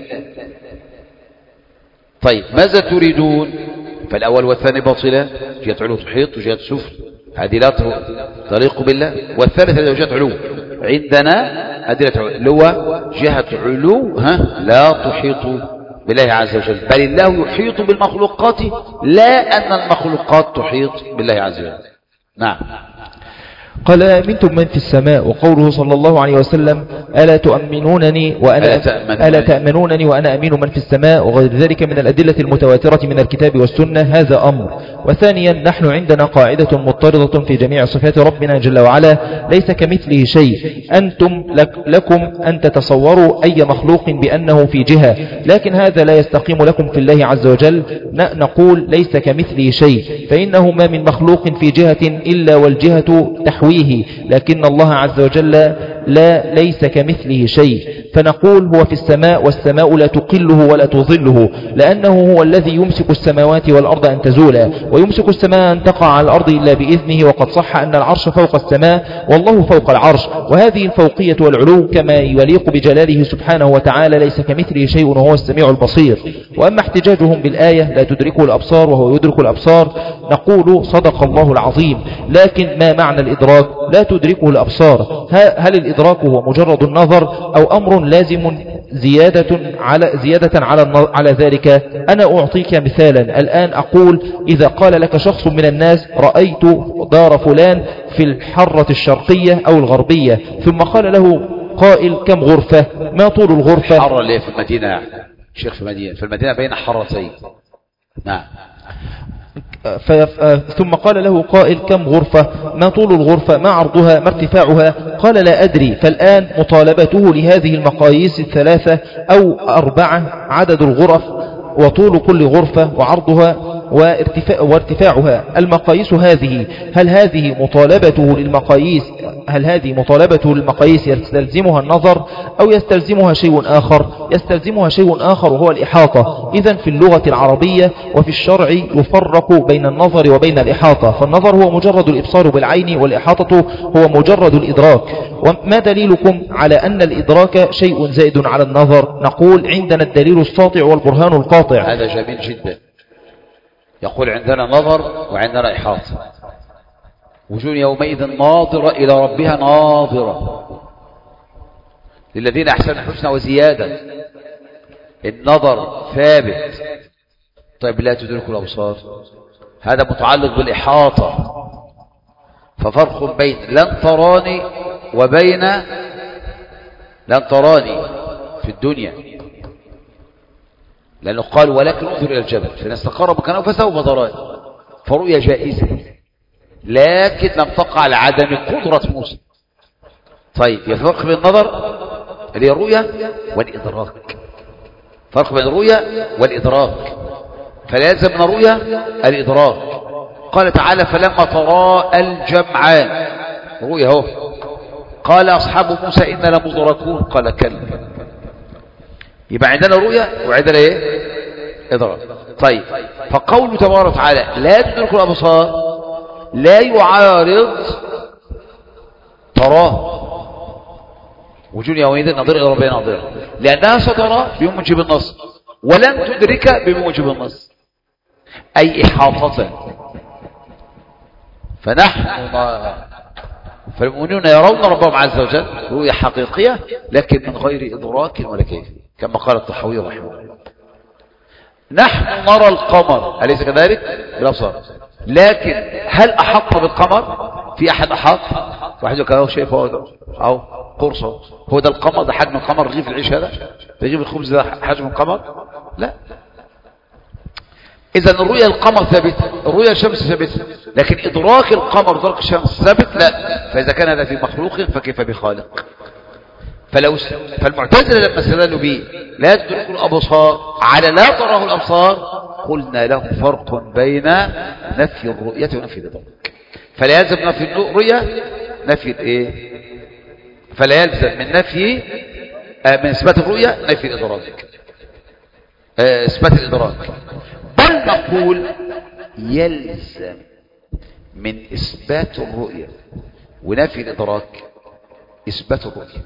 طيب ماذا تريدون؟ فالأول والثاني باطلان، جهة علو تحيط وجهة سفل، هذه لا تليق بالله. والثالث هذه جهة علو عندنا أدلة علو، اللي هو جهة علو ها لا تحيط بالله عز وجل، بل الله يحيط بالمخلوقات، لا أن المخلوقات تحيط بالله عز وجل. نعم. قال أمنتم من في السماء، وقوله صلى الله عليه وسلم ألا تؤمنونني وأنا ألا تأمنونني, ألا تأمنونني وأنا أمين من في السماء، وغير ذلك من الأدلة المتواترة من الكتاب والسنة، هذا أمر. وثانيا نحن عندنا قاعدة مضطردة في جميع صفات ربنا جل وعلا، ليس كمثله شيء. أنتم لك لكم أن تتصوروا أي مخلوق بأنه في جهة، لكن هذا لا يستقيم لكم في الله عز وجل. نقول ليس كمثله شيء، فإنه ما من مخلوق في جهة إلا والجهة تحويه، لكن الله عز وجل لا ليس كمثله شيء. فنقول هو في السماء، والسماء لا تقله ولا تظله، لأنه هو الذي يمسك السماوات والأرض أن تزولا، ويمسك السماء أن تقع على الأرض إلا بإذنه. وقد صح أن العرش فوق السماء والله فوق العرش، وهذه الفوقية والعلو كما يليق بجلاله سبحانه وتعالى، ليس كمثله شيء وهو السميع البصير. وأما احتجاجهم بالآية لا تدركه الأبصار وهو يدرك الأبصار، نقول صدق الله العظيم، لكن ما معنى الإدراك؟ لا تدركه الأبصار. هل الإدراك هو مجرد النظر أو أمر لازم زيادة على زيادة على على ذلك؟ أنا أعطيك مثالا الآن، أقول إذا قال لك شخص من الناس رأيت دار فلان في الحرة الشرقية أو الغربية، ثم قال له قائل كم غرفة؟ ما طول الغرفة؟ الحرة اللي في المدينة شيخ، في المدينة في المدينة بين حرتين. نعم. ثم قال له قائل كم غرفة؟ ما طول الغرفة؟ ما عرضها؟ ما ارتفاعها؟ قال لا أدري. فالآن مطالبته لهذه المقاييس الثلاثة أو أربعة، عدد الغرف وطول كل غرفة وعرضها وارتفاع وارتفاعها، المقاييس هذه، هل هذه مطالبته للمقاييس هل هذه مطالبته للمقاييس يستلزمها النظر أو يستلزمها شيء آخر؟ يستلزمها شيء آخر وهو الإحاطة. إذن في اللغة العربية وفي الشرع يفرق بين النظر وبين الإحاطة، فالنظر هو مجرد الإبصار بالعين، والإحاطة هو مجرد الإدراك. وما دليلكم على أن الإدراك شيء زائد على النظر؟ نقول عندنا الدليل الساطع والبرهان القاطع. هذا جميل جدا. يقول عندنا نظر وعندنا إحاطة. وجوه يومئذ ناظرة إلى ربها ناظرة، للذين أحسنوا الحسنى وزيادة. النظر ثابت. طيب لا تدرك الأبصار، هذا متعلق بالإحاطة. ففرق بين لن تراني وبين لن تراني في الدنيا، لأنه قال ولكن انظر إلى الجبل فإن استقر مكانه فسوف تراني، فرؤيا جائزة، لكن لم تقع على عدم قدرة موسى. طيب يفرق بين النظر اللي هي الرؤيا والإدراك، فرق بين الرؤيا والإدراك، فلازم من الرؤيا الإدراك. قال تعالى فلما تراءى الجمعان، رؤيا اهو، قال أصحاب موسى إنا لمدركون، قال كلا. يبقى عندنا رؤيا وعندنا ايه؟ إدراك. طيب فقوله تبارك وتعالى لا تدرك الأبصار لا يعارض تراه، وجوه يومئذ ناظرة إلى ربها ناظرة، لأنها سترى بموجب النص ولن تدرك بموجب النص، أي إحاطة. فنحن فالمؤمنون يرون ربهم عز وجل رؤية حقيقية لكن من غير إدراك ولا كيف، كما قال الطحاوي رحمه الله. نحن نرى القمر أليس كذلك بالأبصار، لكن هل أحطنا بالقمر؟ في أحد أحط؟ واحد يقول أهو شايف هو أو قرصه، هو ده القمر، ده حجم القمر، رغيف العيش هذا، رغيف الخبز ده حجم القمر؟ لا، إذا الرؤية القمر ثابتة، الرؤية الشمس ثابتة، لكن إدراك القمر إدراك الشمس ثابت لا. فإذا كان هذا في مخلوق فكيف بخالق؟ فلو س... فالمعتزلة لما استدلوا به لا تدرك الأبصار على لا تراه الأبصار، قلنا لهم فرق بين نفي الرؤية ونفي الإدراك. فلا يلزم نفي الرؤية نفي الإيه؟ فلا يلزم من نفي آه من إثبات الرؤية نفي الإدراك، آه إثبات الإدراك. بل نقول يلزم من إثبات الرؤية ونفي الإدراك إثبات الرؤية.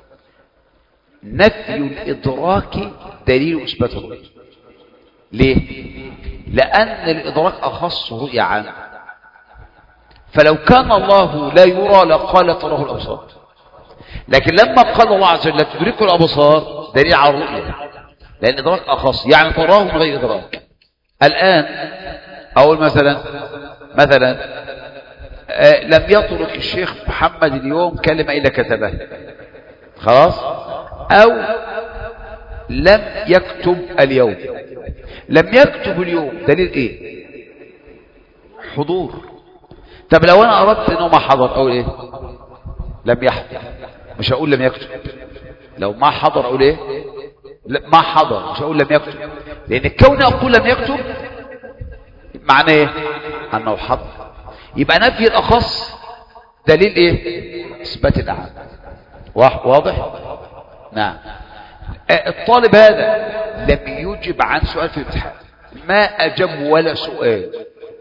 نفي الإدراك دليل إثبات الرؤية. ليه؟ لأن الإدراك أخص رؤية عنه، فلو كان الله لا يرى لقال تراه الأبصار، لكن لما قال الله عز وجل تدركه الأبصار دليل على الرؤية، لأن الإدراك أخص يعني تراه من غير إدراك. الآن أقول مثلا مثلا آه لم يترك الشيخ محمد اليوم كلمة إلا كتبها، خلاص، أو لم يكتب اليوم. لم يكتب اليوم دليل إيه؟ حضور. طب لو أنا أردت إنه ما حضر أقول إيه؟ لم يحضر، مش هقول لم يكتب. لو ما حضر أقول إيه؟ ما حضر، مش هقول لم يكتب، لأن الكون أقول لم يكتب معناه إيه؟ أنه حضر. يبقى نفي الأخص دليل إيه؟ إثبات الأعم. واضح؟ نعم. الطالب هذا لم يجب عن سؤال في الامتحان، ما أجاب ولا سؤال،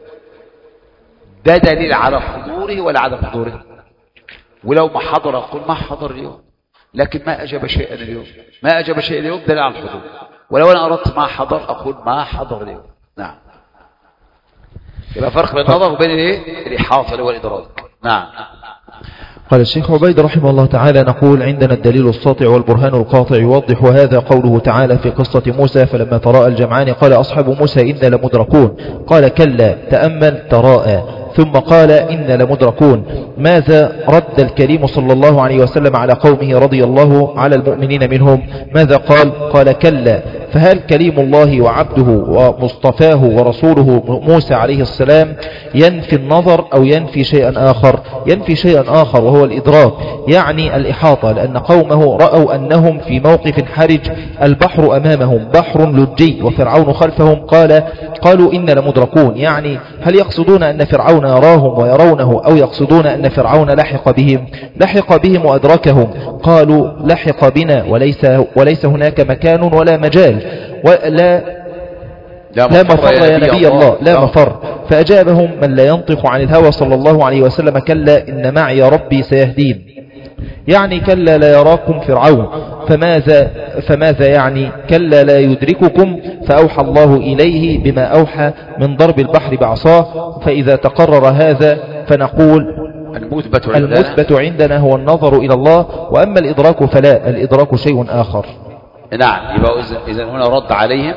ده دليل على حضوره ولا عدم حضوره؟ ولو ما حضر أقول ما حضر اليوم، لكن ما أجاب شيئا اليوم، ما أجاب شيئا اليوم دليل على الحضور. ولو أنا أردت ما حضر أقول ما حضر اليوم. نعم. يبقى فرق بين النظر وبين الايه؟ الإحاطة والإدراك. نعم. قال الشيخ عبيد رحمه الله تعالى: نقول عندنا الدليل الساطع والبرهان القاطع يوضح هذا قوله تعالى في قصة موسى: فلما تراءى الجمعان قال أصحاب موسى إنا لمدركون، قال كلا تأمل تراءى، ثم قال إنا لمدركون. ماذا رد الكريم صلى الله عليه وسلم على قومه رضي الله على المؤمنين منهم؟ ماذا قال؟ قال كلا. فهل كليم الله وعبده ومصطفاه ورسوله موسى عليه السلام ينفي النظر أو ينفي شيئا آخر؟ ينفي شيئا آخر وهو الإدراك، يعني الإحاطة، لأن قومه رأوا أنهم في موقف حرج، البحر أمامهم بحر لجي وفرعون خلفهم، قال قالوا إن لمدركون. يعني هل يقصدون أن فرعون يراهم ويرونه، أو يقصدون أن فرعون لحق بهم؟ لحق بهم وأدركهم. قالوا لحق بنا وليس, وليس هناك مكان ولا مجال ولا لا مفر يا نبي الله، لا مفر. فأجابهم من لا ينطق عن الهوى صلى الله عليه وسلم: كلا إن معي ربي سيهدين. يعني كلا لا يراكم فرعون، فماذا, فماذا يعني كلا لا يدرككم؟ فأوحى الله إليه بما أوحى من ضرب البحر بعصاه. فإذا تقرر هذا فنقول المثبت عندنا, المثبت عندنا هو النظر إلى الله، وأما الإدراك فلا، الإدراك شيء آخر. نعم. يبقى إذن هنا رد عليهم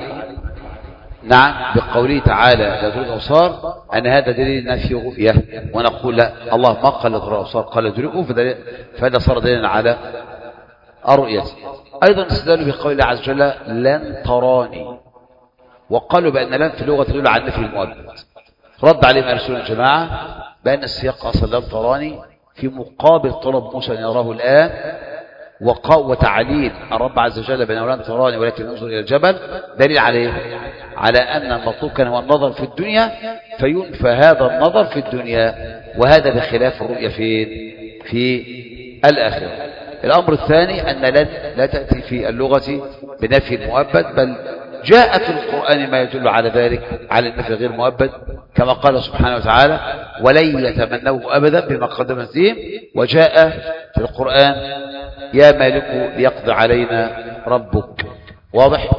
نعم بقوله تعالى لا تدرك الأبصار أن هذا دليل نفي رؤية، ونقول لا، الله ما قال تدرك الأبصار قال ادركوا، فهذا صار دليلا على الرؤية. أيضا استدلوا بقول الله عز وجل لن تراني، وقالوا بأن لن في اللغة تدل على نفي المؤبد. رد عليهم أهل السنة الجماعة بأن السياق أصلا لن تراني في مقابل طلب موسى أن يراه الآن، وتعليل الرب عز وجل بأنه لن تراني ولكن انظر إلى الجبل، دليل عليه على أن المطلوب كان هو النظر في الدنيا، فينفى هذا النظر في الدنيا، وهذا بخلاف الرؤية في في الآخرة. الأمر الثاني أن لن لا تأتي في اللغة بنفي المؤبد، بل جاء في القرآن ما يدل على ذلك، على النفي غير مؤبد، كما قال سبحانه وتعالى ولن يتمنوه أبدا بما قدمت يديهم، وجاء في القرآن يا مالك ليقضي علينا ربك. واضح؟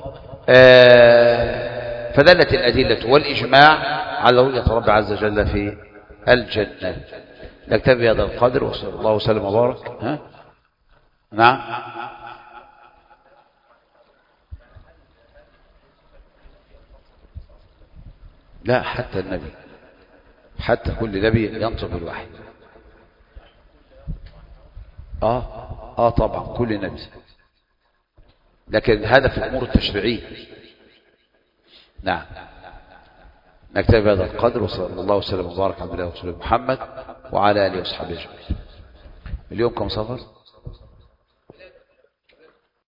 آه فدلت الأدلة والإجماع على رؤية رب عز وجل في الجنة. نكتفي بهذا القدر، وصلى الله وسلم وبارك. ها؟ نعم. لا، حتى النبي، حتى كل نبي ينطق بالوحي. اه اه طبعا كل نبي، لكن هذا في الامور التشريعيه. نعم. نكتفي بهذا القدر، وصلى الله وسلم وبارك على نبينا محمد وعلى آله وصحبه أجمعين. اليوم كم صفر؟